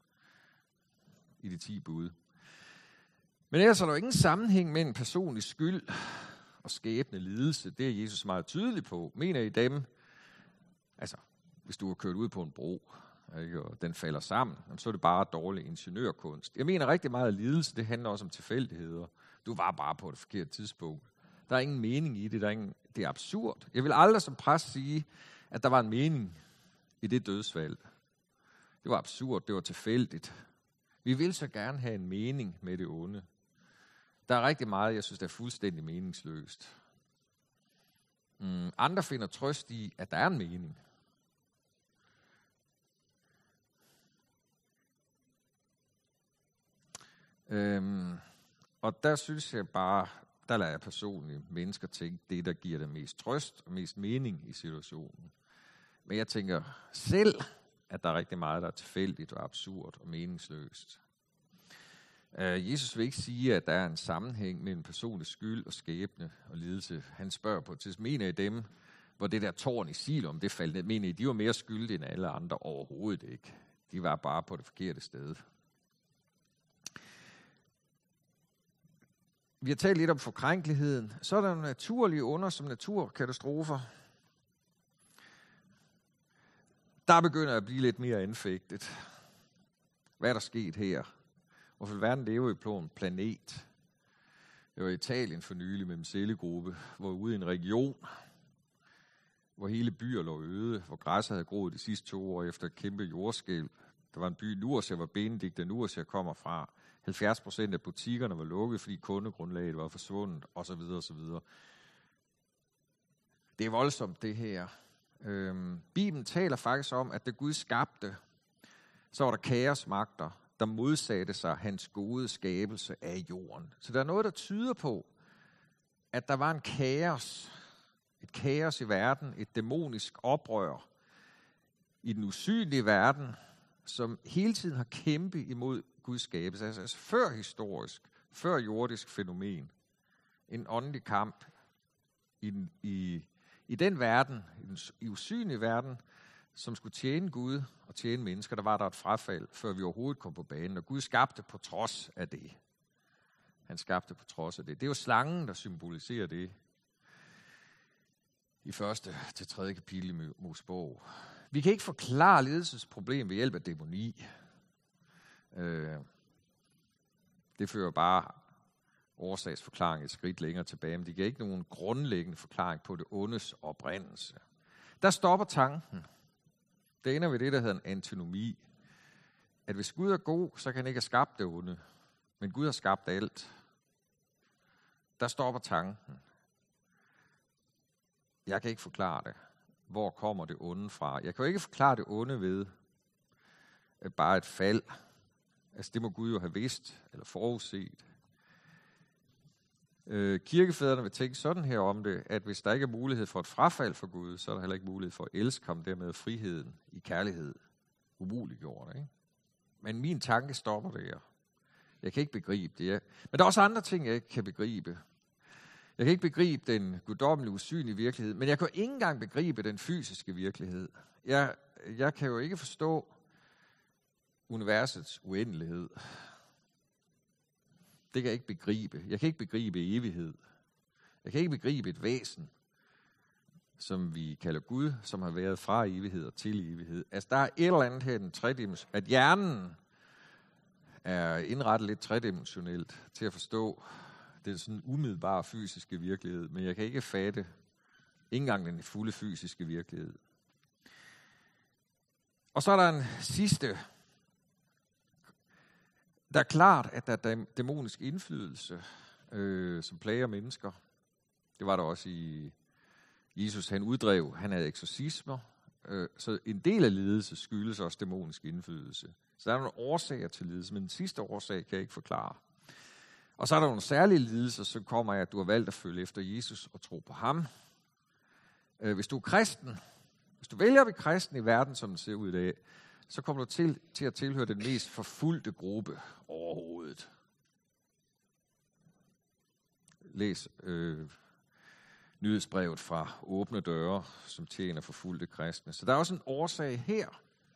i de 10 bud. Men ellers er der jo ingen sammenhæng mellem personlig skyld og skæbne lidelse. Det er Jesus meget tydelig på. Mener I dem, altså hvis du har kørt ud på en bro, ikke, og den falder sammen, så er det bare dårlig ingeniørkunst. Jeg mener rigtig meget, at lidelse, det handler også om tilfældigheder. Du var bare på det forkerte tidspunkt. Der er ingen mening i det. Det er absurd. Jeg vil aldrig som præst sige, at der var en mening i det dødsfald. Det var absurd. Det var tilfældigt. Vi vil så gerne have en mening med det onde. Der er rigtig meget, jeg synes, der er fuldstændig meningsløst. Andre finder trøst i, at der er en mening. Og der synes jeg bare, der lader jeg personligt mennesker tænke, det der giver dem mest trøst og mest mening i situationen. Men jeg tænker selv, at der er rigtig meget, der er tilfældigt og absurd og meningsløst. Jesus vil ikke sige, at der er en sammenhæng mellem personlig skyld og skæbne og lidelse. Han spørger på et tidspunkt, mener I dem, hvor det der tårn i Siloam, det faldt ned, mener I, de var mere skyldige end alle andre? Overhovedet ikke. De var bare på det forkerte sted. Vi har talt lidt om forkrænkeligheden. Så er der naturlige under som naturkatastrofer. Der begynder at blive lidt mere anfægtet. Hvad er der sket her? Hvorfor vil verden leve på en planet? Jeg var i Italien for nylig med en cellegruppe, hvor ude i en region, hvor hele byer lå øde, hvor græsset havde groet de sidste 2 år efter et kæmpe jordskælv. Der var en by i Nursia, hvor Benedikt af Nursia kommer fra. 70% af butikkerne var lukket, fordi kundegrundlaget var forsvundet, osv. osv. Det er voldsomt, det her. Bibelen taler faktisk om, at da Gud skabte, så var der kaosmagter, der modsatte sig hans gode skabelse af jorden. Så der er noget, der tyder på, at der var et kaos i verden, et dæmonisk oprør i den usynlige verden, som hele tiden har kæmpet imod Guds skabelse. Altså førhistorisk, førjordisk fænomen. En åndelig kamp i den verden, i den usynlige verden, som skulle tjene Gud og tjene mennesker, der var der et frafald, før vi overhovedet kom på banen. Og Gud skabte på trods af det. Han skabte på trods af det. Det er jo slangen, der symboliserer det. I 1. til 3. kapitel i Mosebog. Vi kan ikke forklare ledelsesproblem ved hjælp af dæmoni. Det fører bare årsagsforklaring et skridt længere tilbage, men det giver ikke nogen grundlæggende forklaring på det ondes oprindelse. Der stopper tanken. Det ender ved det, der hedder en antinomi. At hvis Gud er god, så kan han ikke have skabt det onde. Men Gud har skabt alt. Der stopper tanken. Jeg kan ikke forklare det. Hvor kommer det onde fra? Jeg kan jo ikke forklare det onde ved at bare et fald. Altså det må Gud jo have vidst eller forudset. Kirkefædrene vil tænke sådan her om det, at hvis der ikke er mulighed for et frafald for Gud, så er der heller ikke mulighed for at elske ham, dermed friheden i kærlighed umuliggjort. Ikke? Men min tanke stopper der. Jeg kan ikke begribe det. Men der er også andre ting, jeg ikke kan begribe. Jeg kan ikke begribe den guddommelige usynlige virkelighed, men jeg kan ikke engang begribe den fysiske virkelighed. Jeg kan jo ikke forstå universets uendelighed. Det kan jeg ikke begribe. Jeg kan ikke begribe evighed. Jeg kan ikke begribe et væsen, som vi kalder Gud, som har været fra evighed og til evighed. Altså der er et eller andet her, den tredimensionelle, at hjernen er indrettet lidt tredimensionelt til at forstå den sådan umiddelbare fysiske virkelighed, men jeg kan ikke fatte ikke engang den fulde fysiske virkelighed. Og så er der en sidste. Der er klart, at der er dæmonisk indflydelse, som plager mennesker. Det var der også i Jesus, han uddrev, han havde eksorcismer. Så en del af lidelse skyldes også dæmonisk indflydelse. Så der er nogle årsager til lidelse, men den sidste årsag kan jeg ikke forklare. Og så er der nogle særlige lidelser, som kommer af, at du har valgt at følge efter Jesus og tro på ham. Hvis du er kristen, hvis du vælger at være kristen i verden, som den ser ud i dag, så kommer du til at tilhøre den mest forfulgte gruppe overhovedet. Læs nyhedsbrevet fra Åbne Døre, som tjener forfulgte kristne. Så der er også en årsag her.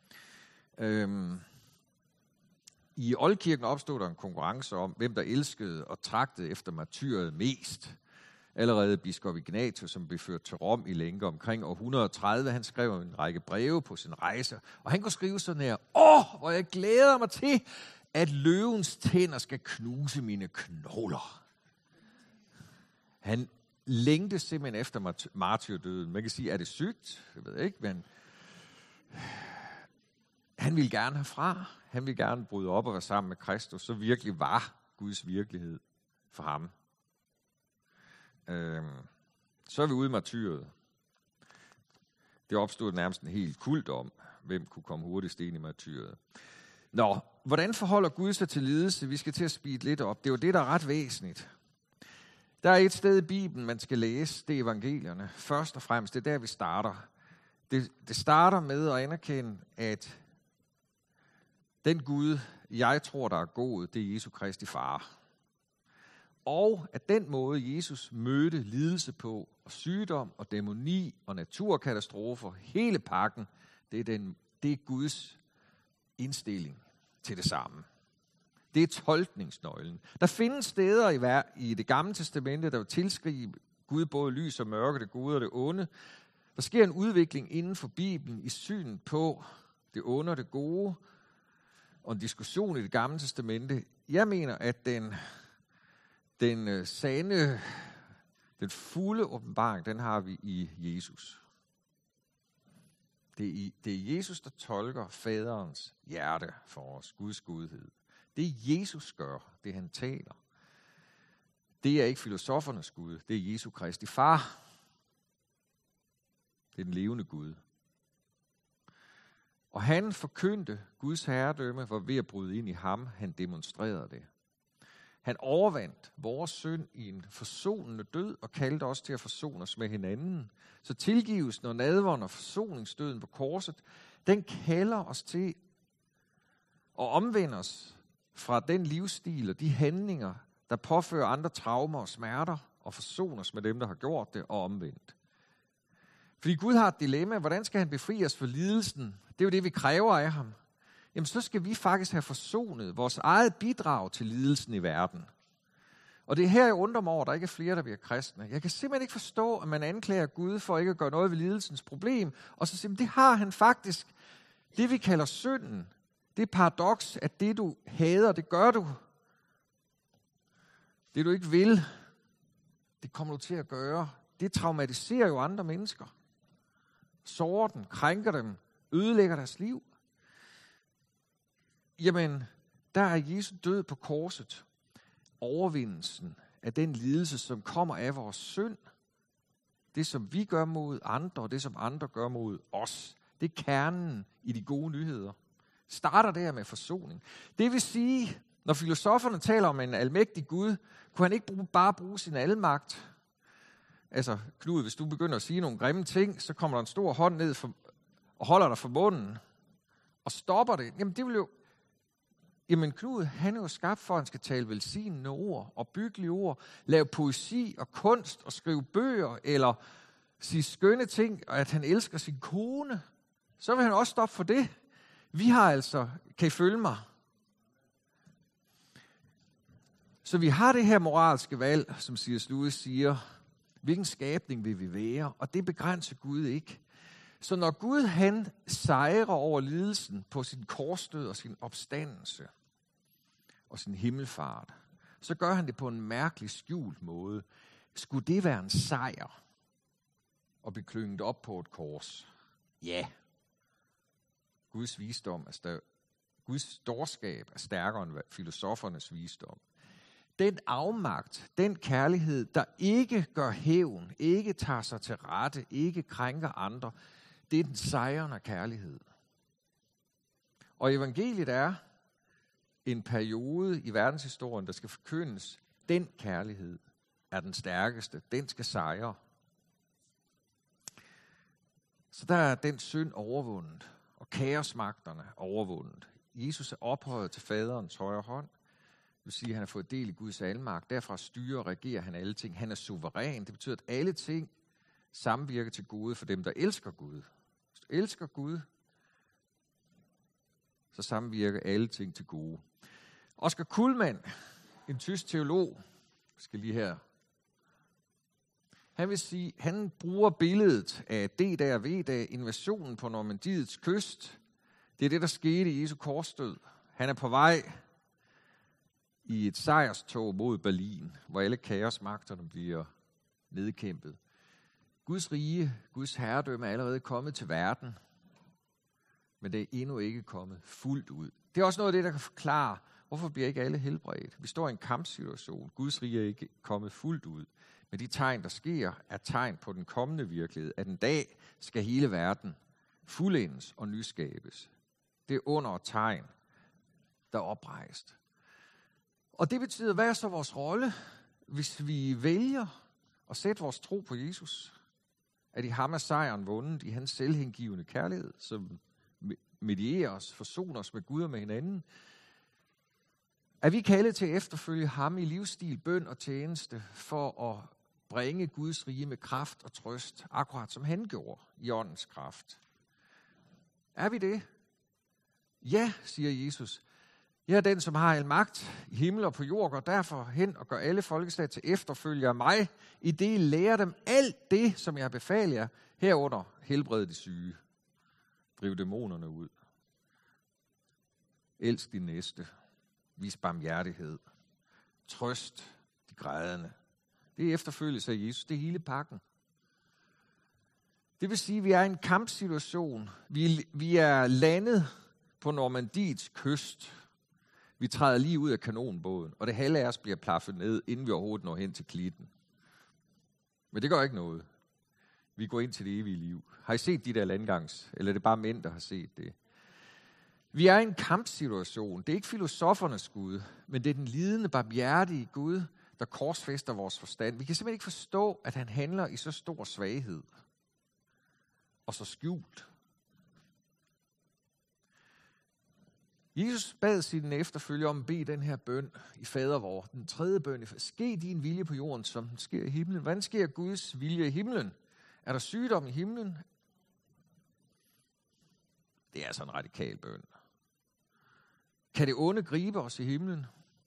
I oldkirken opstod der en konkurrence om, hvem der elskede og tragtede efter martyret mest. Allerede biskop Ignatius, som blev ført til Rom i længe omkring år 130, han skrev en række breve på sin rejse, og han kunne skrive sådan her: hvor jeg glæder mig til, at løvens tænder skal knuse mine knogler. Han længtes simpelthen efter martyrdøden. Man kan sige, er det sygt? Jeg ved ikke, men han ville gerne herfra. Han ville gerne bryde op og være sammen med Kristus. Så virkelig var Guds virkelighed for ham. Så er vi ude i martyret. Det opstod nærmest en helt kult om, hvem kunne komme hurtigst ind i martyret. Nå, hvordan forholder Gud sig til lidelse? Vi skal til at speede lidt op. Det er jo det, der er ret væsentligt. Der er et sted i Bibelen, man skal læse, det er evangelierne. Først og fremmest, det er der, vi starter. Det starter med at anerkende, at den Gud, jeg tror, der er god, det er Jesu Kristi far. Og at den måde, Jesus mødte lidelse på, og sygdom, og dæmoni, og naturkatastrofer, hele pakken, det er Guds indstilling til det samme. Det er tolkningsnøglen. Der findes steder i det gamle testamente, der vil tilskrive Gud både lys og mørke, det gode og det onde. Der sker en udvikling inden for Bibelen i synet på det onde og det gode, og en diskussion i det gamle testamente. Jeg mener, at den sande, den fulde åbenbaring, den har vi i Jesus. Det er Jesus, der tolker faderens hjerte for os, Guds godhed. Det Jesus gør, det han taler. Det er ikke filosofernes Gud, det er Jesu Kristi far. Det er den levende Gud. Og han forkyndte Guds herredømme, var ved at bryde ind i ham. Han demonstrerede det. Han overvandt vores synd i en forsonende død og kaldte os til at forsone os med hinanden. Så tilgivelsen og nadveren og forsoningsdøden på korset, den kalder os til at omvende os fra den livsstil og de handlinger, der påfører andre traumer og smerter, og forsone os med dem, der har gjort det, og omvendt. Fordi Gud har et dilemma. Hvordan skal han befri os for lidelsen? Det er jo det, vi kræver af ham. Jamen, så skal vi faktisk have forsonet vores eget bidrag til lidelsen i verden. Og det er her, jeg undrer mig over, at der ikke er flere, der bliver kristne. Jeg kan simpelthen ikke forstå, at man anklager Gud for ikke at gøre noget ved lidelsens problem. Og så siger man, det har han faktisk. Det, vi kalder synden, det er paradoks, at det, du hader, det gør du. Det, du ikke vil, det kommer du til at gøre. Det traumatiserer jo andre mennesker. Sårer dem, krænker dem, ødelægger deres liv. Jamen, der er Jesu død på korset. Overvindelsen af den lidelse, som kommer af vores synd. Det, som vi gør mod andre, og det, som andre gør mod os. Det er kernen i de gode nyheder. Starter der med forsoning. Det vil sige, når filosoferne taler om en almægtig Gud, kunne han ikke bare bruge sin almagt. Altså, Knud, hvis du begynder at sige nogle grimme ting, så kommer der en stor hånd ned og holder dig for munden og stopper det. Jamen, det vil jo... Jamen, Knud, han er jo skabt for, at han skal tale velsignende ord og byggelige ord, lave poesi og kunst og skrive bøger eller sige skønne ting, og at han elsker sin kone. Så vil han også stoppe for det. Vi har altså... Kan I følge mig? Så vi har det her moralske valg, som C.S. Lewis siger, hvilken skabning vil vi være? Og det begrænser Gud ikke. Så når Gud han sejrer over lidelsen på sin korsdød og sin opstandelse og sin himmelfart, så gør han det på en mærkelig skjult måde. Skulle det være en sejr at blive klynget op på et kors? Ja. Guds visdom Guds dårskab er stærkere end filosofernes visdom. Den afmagt, den kærlighed, der ikke gør hævn, ikke tager sig til rette, ikke krænker andre, det er den sejrende kærlighed. Og evangeliet er en periode i verdenshistorien, der skal forkyndes. Den kærlighed er den stærkeste. Den skal sejre. Så der er den synd overvundet, og kaosmagterne overvundet. Jesus er ophøjet til faderens højre hånd. Det vil sige, at han har fået del i Guds almagt. Derfra styrer og regerer han alle ting. Han er suveræn. Det betyder, at alle ting samvirker til gode for dem, der elsker Gud. Hvis du elsker Gud, så samvirker alle ting til gode. Oscar Kuhlmann, en tysk teolog, skal lige her. Han vil sige, han bruger billedet af D-dag og V-dag, invasionen på Normandiets kyst. Det er det, der skete i Jesu korsdød. Han er på vej i et sejrstog mod Berlin, hvor alle kaosmagterne bliver nedkæmpet. Guds rige, Guds herredømme er allerede kommet til verden, men det er endnu ikke kommet fuldt ud. Det er også noget af det, der kan forklare, hvorfor bliver ikke alle helbredt. Vi står i en kampsituation. Guds rige er ikke kommet fuldt ud. Men de tegn, der sker, er tegn på den kommende virkelighed, at en dag skal hele verden fuldendes og nyskabes. Det er under og tegn, der er oprejst. Og det betyder, hvad er så vores rolle, hvis vi vælger at sætte vores tro på Jesus? At i ham er sejren vundet, i hans selvhengivende kærlighed, som medierer os, forsoner os med Gud og med hinanden. Er vi kaldet til at efterfølge ham i livsstil, bøn og tjeneste, for at bringe Guds rige med kraft og trøst, akkurat som han gjorde i åndens kraft? Er vi det? Ja, siger Jesus. Jeg er den, som har al magt i himmel og på jord, og derfor hen og gør alle folkeslag til efterfølgere af mig, i det I lærer dem alt det, som jeg befaler jer, herunder helbrede de syge, driv dæmonerne ud, elsk din næste, vis barmhjertighed, trøst de grædende. Det er efterfølgelse af Jesus, det er hele pakken. Det vil sige, at vi er i en kampsituation. Vi er landet på Normandiets kyst. Vi træder lige ud af kanonbåden, og det halve af os bliver plaffet ned, inden vi overhovedet når hen til klitten. Men det gør ikke noget. Vi går ind til det evige liv. Har I set de der landgangs? Eller er det bare mænd, der har set det? Vi er i en kampsituation. Det er ikke filosofernes Gud, men det er den lidende, barmhjertige Gud, der korsfæster vores forstand. Vi kan simpelthen ikke forstå, at han handler i så stor svaghed og så skjult. Jesus bad sine efterfølgere om at bede den her bøn i fader vor. Den tredje bøn. Ske din vilje på jorden, som den sker i himlen. Hvordan sker Guds vilje i himlen? Er der sygdom i himlen? Det er altså en radikal bøn. Kan det onde gribe os i himlen?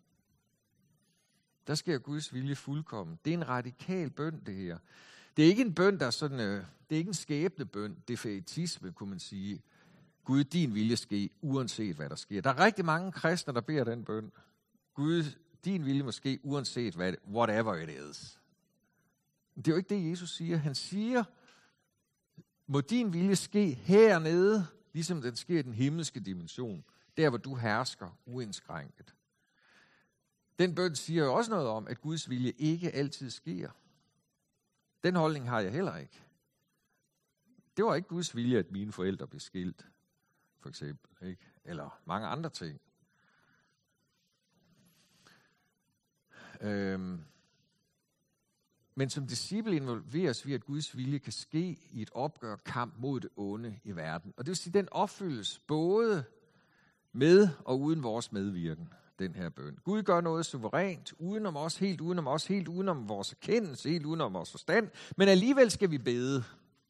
Der sker Guds vilje fuldkommen. Det er en radikal bøn, det her. Det er ikke en bøn, der er sådan, det er ikke en skæbnebøn, defaitisme, kunne man sige. Gud, din vilje ske, uanset hvad der sker. Der er rigtig mange kristne, der beder den bøn. Gud, din vilje må ske, uanset hvad, whatever it is. Det er jo ikke det, Jesus siger. Han siger, må din vilje ske hernede, ligesom den sker i den himmelske dimension. Der, hvor du hersker uindskrænket. Den bøn siger jo også noget om, at Guds vilje ikke altid sker. Den holdning har jeg heller ikke. Det var ikke Guds vilje, at mine forældre blev skilt, for eksempel, ikke? Eller mange andre ting. Men som disciple involveres vi, at Guds vilje kan ske i et opgør kamp mod det onde i verden. Og det vil sige, at den opfyldes både med og uden vores medvirken, den her bøn. Gud gør noget suverænt, udenom os, helt udenom vores erkendelse, helt udenom vores forstand, men alligevel skal vi bede.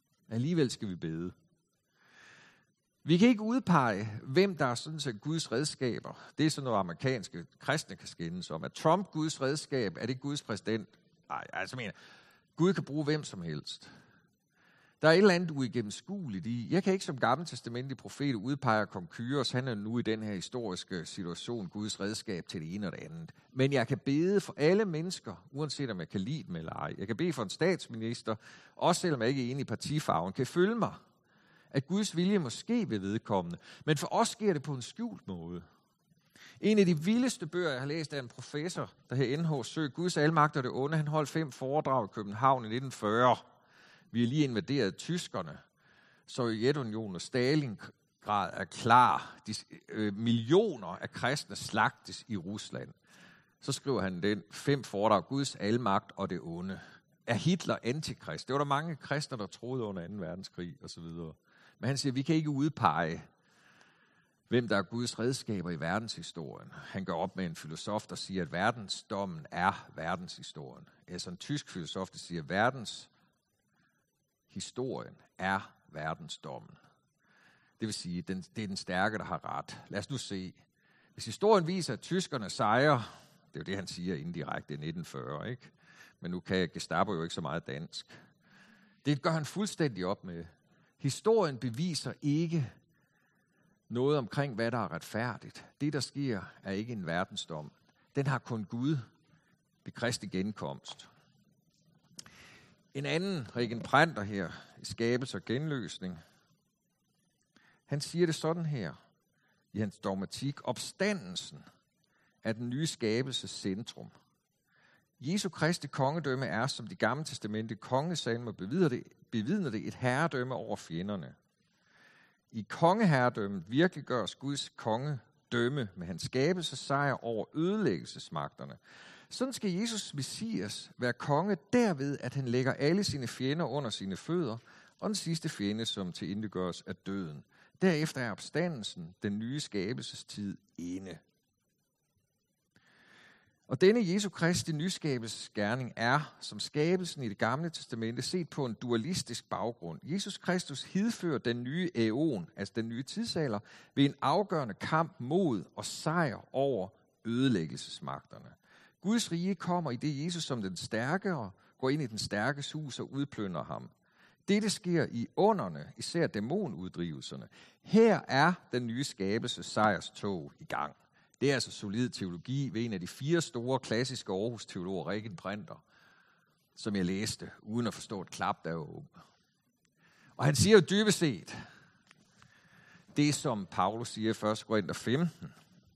Vi kan ikke udpege, hvem der er sådan set Guds redskaber. Det er sådan noget, amerikanske kristne kan skændes om. Er Trump Guds redskab? Er det Guds præsident? Nej, altså mener, Gud kan bruge hvem som helst. Der er et eller andet uigennemskueligt i. Jeg kan ikke som gammeltestamentlig profet udpege kong Kyros. Han er nu i den her historiske situation Guds redskab til det ene og det andet. Men jeg kan bede for alle mennesker, uanset om jeg kan lide dem eller ej. Jeg kan bede for en statsminister, også selvom jeg ikke er enig i partifarven, kan følge mig, at Guds vilje måske ved vedkommende. Men for os sker det på en skjult måde. En af de vildeste bøger, jeg har læst, er en professor, der her N.H. Sø, Guds almagt og det onde. Han holdt 5 foredrag i København i 1940. Vi er lige invaderet tyskerne. Sovjetunionen og Stalingrad er klar. Millioner af kristne slagtes i Rusland. Så skriver han den 5 foredrag, Guds almagt og det onde. Er Hitler antikrist? Det var der mange kristne, der troede under 2. verdenskrig osv. Men han siger, at vi kan ikke udpege, hvem der er Guds redskaber i verdenshistorien. Han går op med en filosof, der siger, at verdensdommen er verdenshistorien. Altså en tysk filosof, der siger, at verdenshistorien er verdensdommen. Det vil sige, at det er den stærke, der har ret. Lad os nu se. Hvis historien viser, at tyskerne sejrer, det er jo det, han siger indirekte i 1940, ikke? Men nu kan Gestapo jo ikke så meget dansk. Det gør han fuldstændig op med. Historien beviser ikke noget omkring, hvad der er retfærdigt. Det, der sker, er ikke en verdensdom. Den har kun Gud ved Kristi genkomst. En anden, Regen Prenter her, i Skabelse og Genløsning, han siger det sådan her, i hans dogmatik, opstandelsen er den nye skabelses centrum. Jesu Kristi kongedømme er, som de gamle testamente kongesalmer bevidner det, et herredømme over fjenderne. I kongeherredømmet virkeliggøres Guds kongedømme med hans skabelsessejr over ødelæggelsesmagterne. Sådan skal Jesus Messias være konge derved, at han lægger alle sine fjender under sine fødder, og den sidste fjende, som tilintetgøres, er døden. Derefter er opstandelsen, den nye skabelsestid, inde. Og denne Jesu Kristi nyskabelsesgerning er, som skabelsen i det gamle testamente, set på en dualistisk baggrund. Jesus Kristus hidfører den nye æon, altså den nye tidsalder, ved en afgørende kamp mod og sejr over ødelæggelsesmagterne. Guds rige kommer i det Jesus som den stærkere går ind i den stærkes hus og udplynder ham. Dette sker i underne, især dæmonuddrivelserne. Her er den nye skabelses sejrstog i gang. Det er altså solid teologi ved en af de 4 store klassiske Aarhus-teologer, Regen Prenter, som jeg læste, uden at forstå et klap, der var ung. Og han siger jo dybest set, det som Paulus siger i 1. Korinther 15.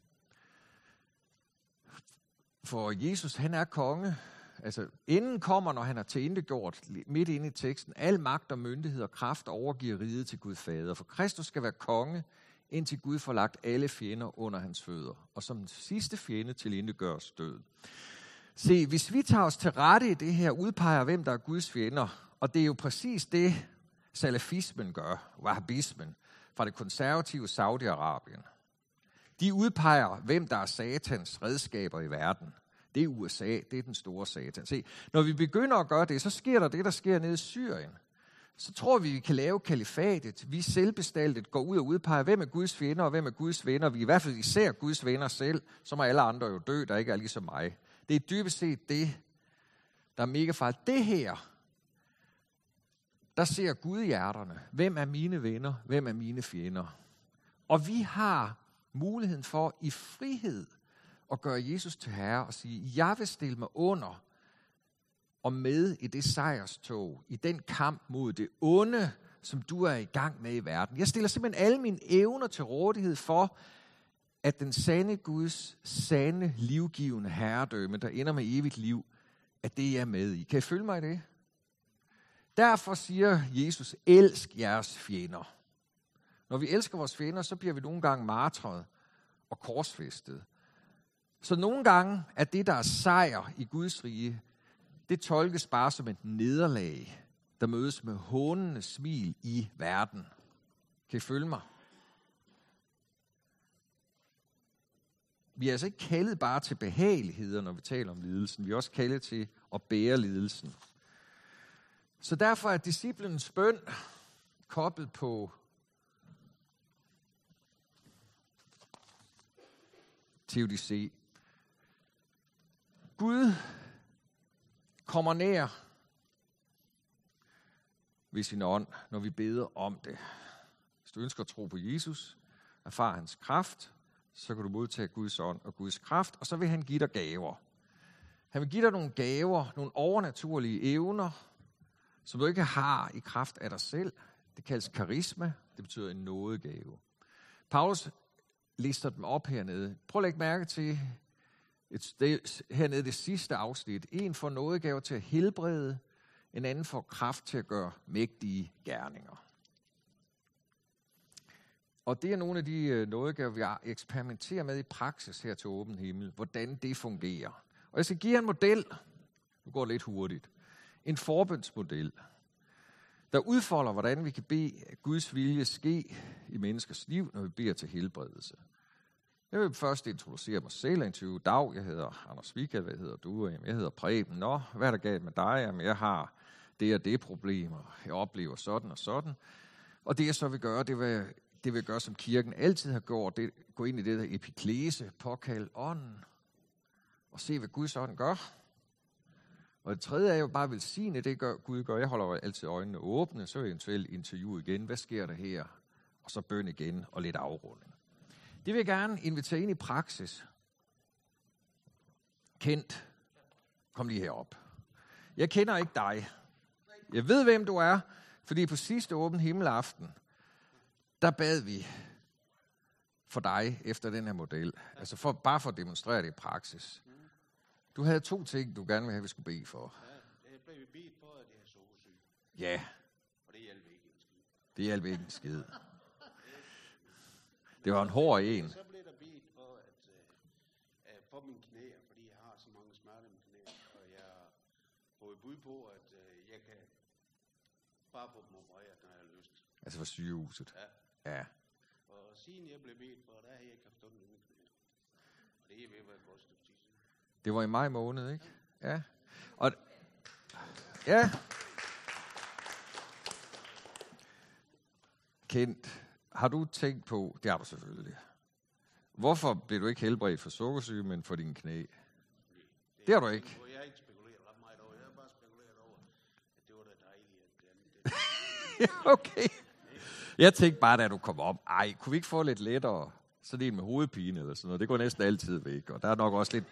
For Jesus, han er konge. Altså, inden kommer, når han har tilintetgjort midt inde i teksten, al magt og myndighed og kraft overgiver riget til Gud Fader. For Kristus skal være konge, indtil Gud får lagt alle fjender under hans fødder. Og som den sidste fjende tilintetgøres død. Se, hvis vi tager os til rette i det her, udpeger hvem der er Guds fjender, og det er jo præcis det, salafismen gør, wahhabismen, fra det konservative Saudi-Arabien. De udpeger, hvem der er satans redskaber i verden. Det er USA, det er den store satan. Se, når vi begynder at gøre det, så sker der det, der sker nede i Syrien. så tror vi kan lave kalifatet. Vi selvbestaltet går ud og udpeger, hvem er Guds fjender, og hvem er Guds venner. Vi er i hvert fald især Guds venner selv, så må alle andre jo dø, der ikke er ligesom mig. Det er dybest set det, der er mega farligt. Det her, der ser Gud i hjerterne. Hvem er mine venner? Hvem er mine fjender? Og vi har muligheden for i frihed at gøre Jesus til herre og sige, jeg vil stille mig under og med i det sejrstog, i den kamp mod det onde, som du er i gang med i verden. Jeg stiller simpelthen alle mine evner til rådighed for, at den sande Guds sande, livgivende herredømme, der ender med evigt liv, at det er jeg med i. Kan I følge mig i det? Derfor siger Jesus, elsk jeres fjender. Når vi elsker vores fjender, så bliver vi nogle gange martret og korsfæstet. Så nogle gange er det, der er sejr i Guds rige, det tolkes bare som et nederlag, der mødes med hånende smil i verden. Kan I følge mig? Vi er altså ikke kaldet bare til behageligheder, når vi taler om lidelsen. Vi er også kaldet til at bære lidelsen. Så derfor er disciplens bøn koblet på teodicé. Gud kommer nær ved sin ånd, når vi beder om det. Hvis du ønsker at tro på Jesus, erfare hans kraft, så kan du modtage Guds ånd og Guds kraft, og så vil han give dig gaver. Han vil give dig nogle gaver, nogle overnaturlige evner, som du ikke har i kraft af dig selv. Det kaldes karisma, det betyder en nådegave. Paulus lister dem op hernede. Prøv at lægge mærke til hernede det sidste afsnit. En får nådegaver til at helbrede, en anden får kraft til at gøre mægtige gerninger. Og det er nogle af de nådegaver, vi eksperimenterer med i praksis her til Åben Himmel, hvordan det fungerer. Og jeg skal give jer en model, nu går det lidt hurtigt, en forbønsmodel, der udfolder, hvordan vi kan bede Guds vilje ske i menneskers liv, når vi beder til helbredelse. Jeg vil først introducere mig selv og interviewe Dag. Jeg hedder Anders Vika. Hvad hedder du? Jamen, jeg hedder Preben. Nå, hvad er der galt med dig? Jamen, jeg har det og det problemer. Jeg oplever sådan og sådan. Og det jeg så vil gøre, det vil gøre, som kirken altid har gjort. Det gå ind i det der epiklese, påkalde ånden, og se, hvad Guds ånd gør. Og det tredje er jo bare velsigne, det Gud gør. Jeg holder jo altid øjnene åbne, så eventuelt interview igen. Hvad sker der her? Og så bøn igen og lidt afrunding. Det vil jeg gerne invitere ind i praksis. Kent, kom lige herop. Jeg kender ikke dig. Jeg ved, hvem du er, fordi på sidste Åben Himmelaften, der bad vi for dig efter den her model. Altså bare for at demonstrere det i praksis. Du havde 2 ting, du gerne ville have, vi skulle bede for. Ja, det blev vi bedt for, at det er sukkersyge. Ja. Og det hjalp ikke en skid. Det hjalp ikke en skid. Det var en hård en. Så blev der bedt for, at for mine knæer, fordi jeg har så mange smerter i mine knæer, og jeg har fået bud på, at jeg kan bare få dem opereret, når jeg har lyst. Altså for sygehuset? Ja. Og siden jeg blev bedt for, der har jeg ikke haft ondt i mine knæer. Og det er ved at være et godt stykke tid siden. Det var i maj måned, ikke? Ja. Og ja. Kent, har du tænkt på, det har du selvfølgelig. Hvorfor blev du ikke helbredt for sukkersyge, men for dine knæ? Det har du ikke. Jeg har ikke spekuleret ret meget over. Jeg har bare spekuleret over, at det var da dejligt. At Okay. Jeg tænkte bare, da du kom op, kunne vi ikke få lidt lettere sådan en med hovedpine eller sådan noget? Det går næsten altid væk, og der er nok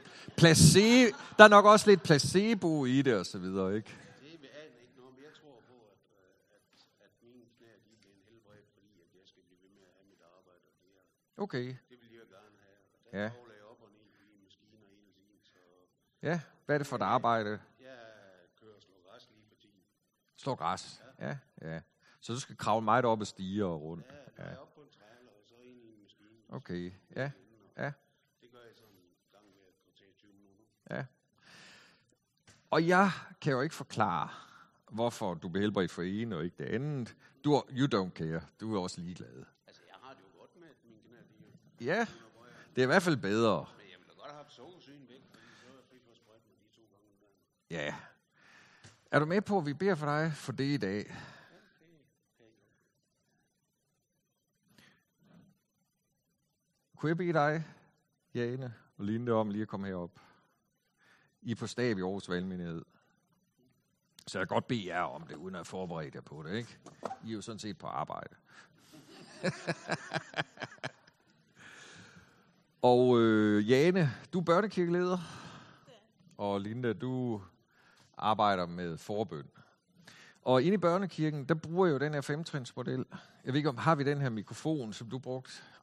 også lidt placebo i det og så videre, ikke? Det vil aner ikke noget, men jeg tror på, at mine knæer de bliver en helbredt, fordi at jeg skal blive ved med at have mit arbejde, og Okay. det vil jeg gerne have. Og der kravler jeg op og ned i maskiner hele tiden, så Ja, hvad er det for et arbejde? jeg kører og slår græs lige for tiden. Slå græs. Ja. Så du skal kravle meget op ad stiger og rundt. Ja, jeg er oppe på en trailer, og så ind i en maskine. Okay, ja. Det gør jeg sådan en gang hver kvarter 20 minutter. Ja. Og jeg kan jo ikke forklare, hvorfor du bliver helbredt for en og ikke det andet. You don't care. Du er også ligeglad. Altså, jeg har det jo godt med, at mine knæ de Ja, det er i hvert fald bedre. men jeg ville da godt have haft sukkersygen væk, fordi så er jeg fri for at sprøjte med de 2 gange om dagen. Ja. Er du med på, at vi beder for dig for det i dag? kunne jeg bede dig, Jane og Linde, om lige at komme herop? I er på stab i Aarhus Valgmenighed. Så jeg kan godt bede jer om det, uden at forberede jer på det, ikke? I er jo sådan set på arbejde. Og Jane, du er børnekirkeleder. Og Linda, du arbejder med forbøn. Og inde i børnekirken, der bruger jeg jo den her 5-trinsmodel. Jeg ved ikke, om har vi den her mikrofon, som du brugte?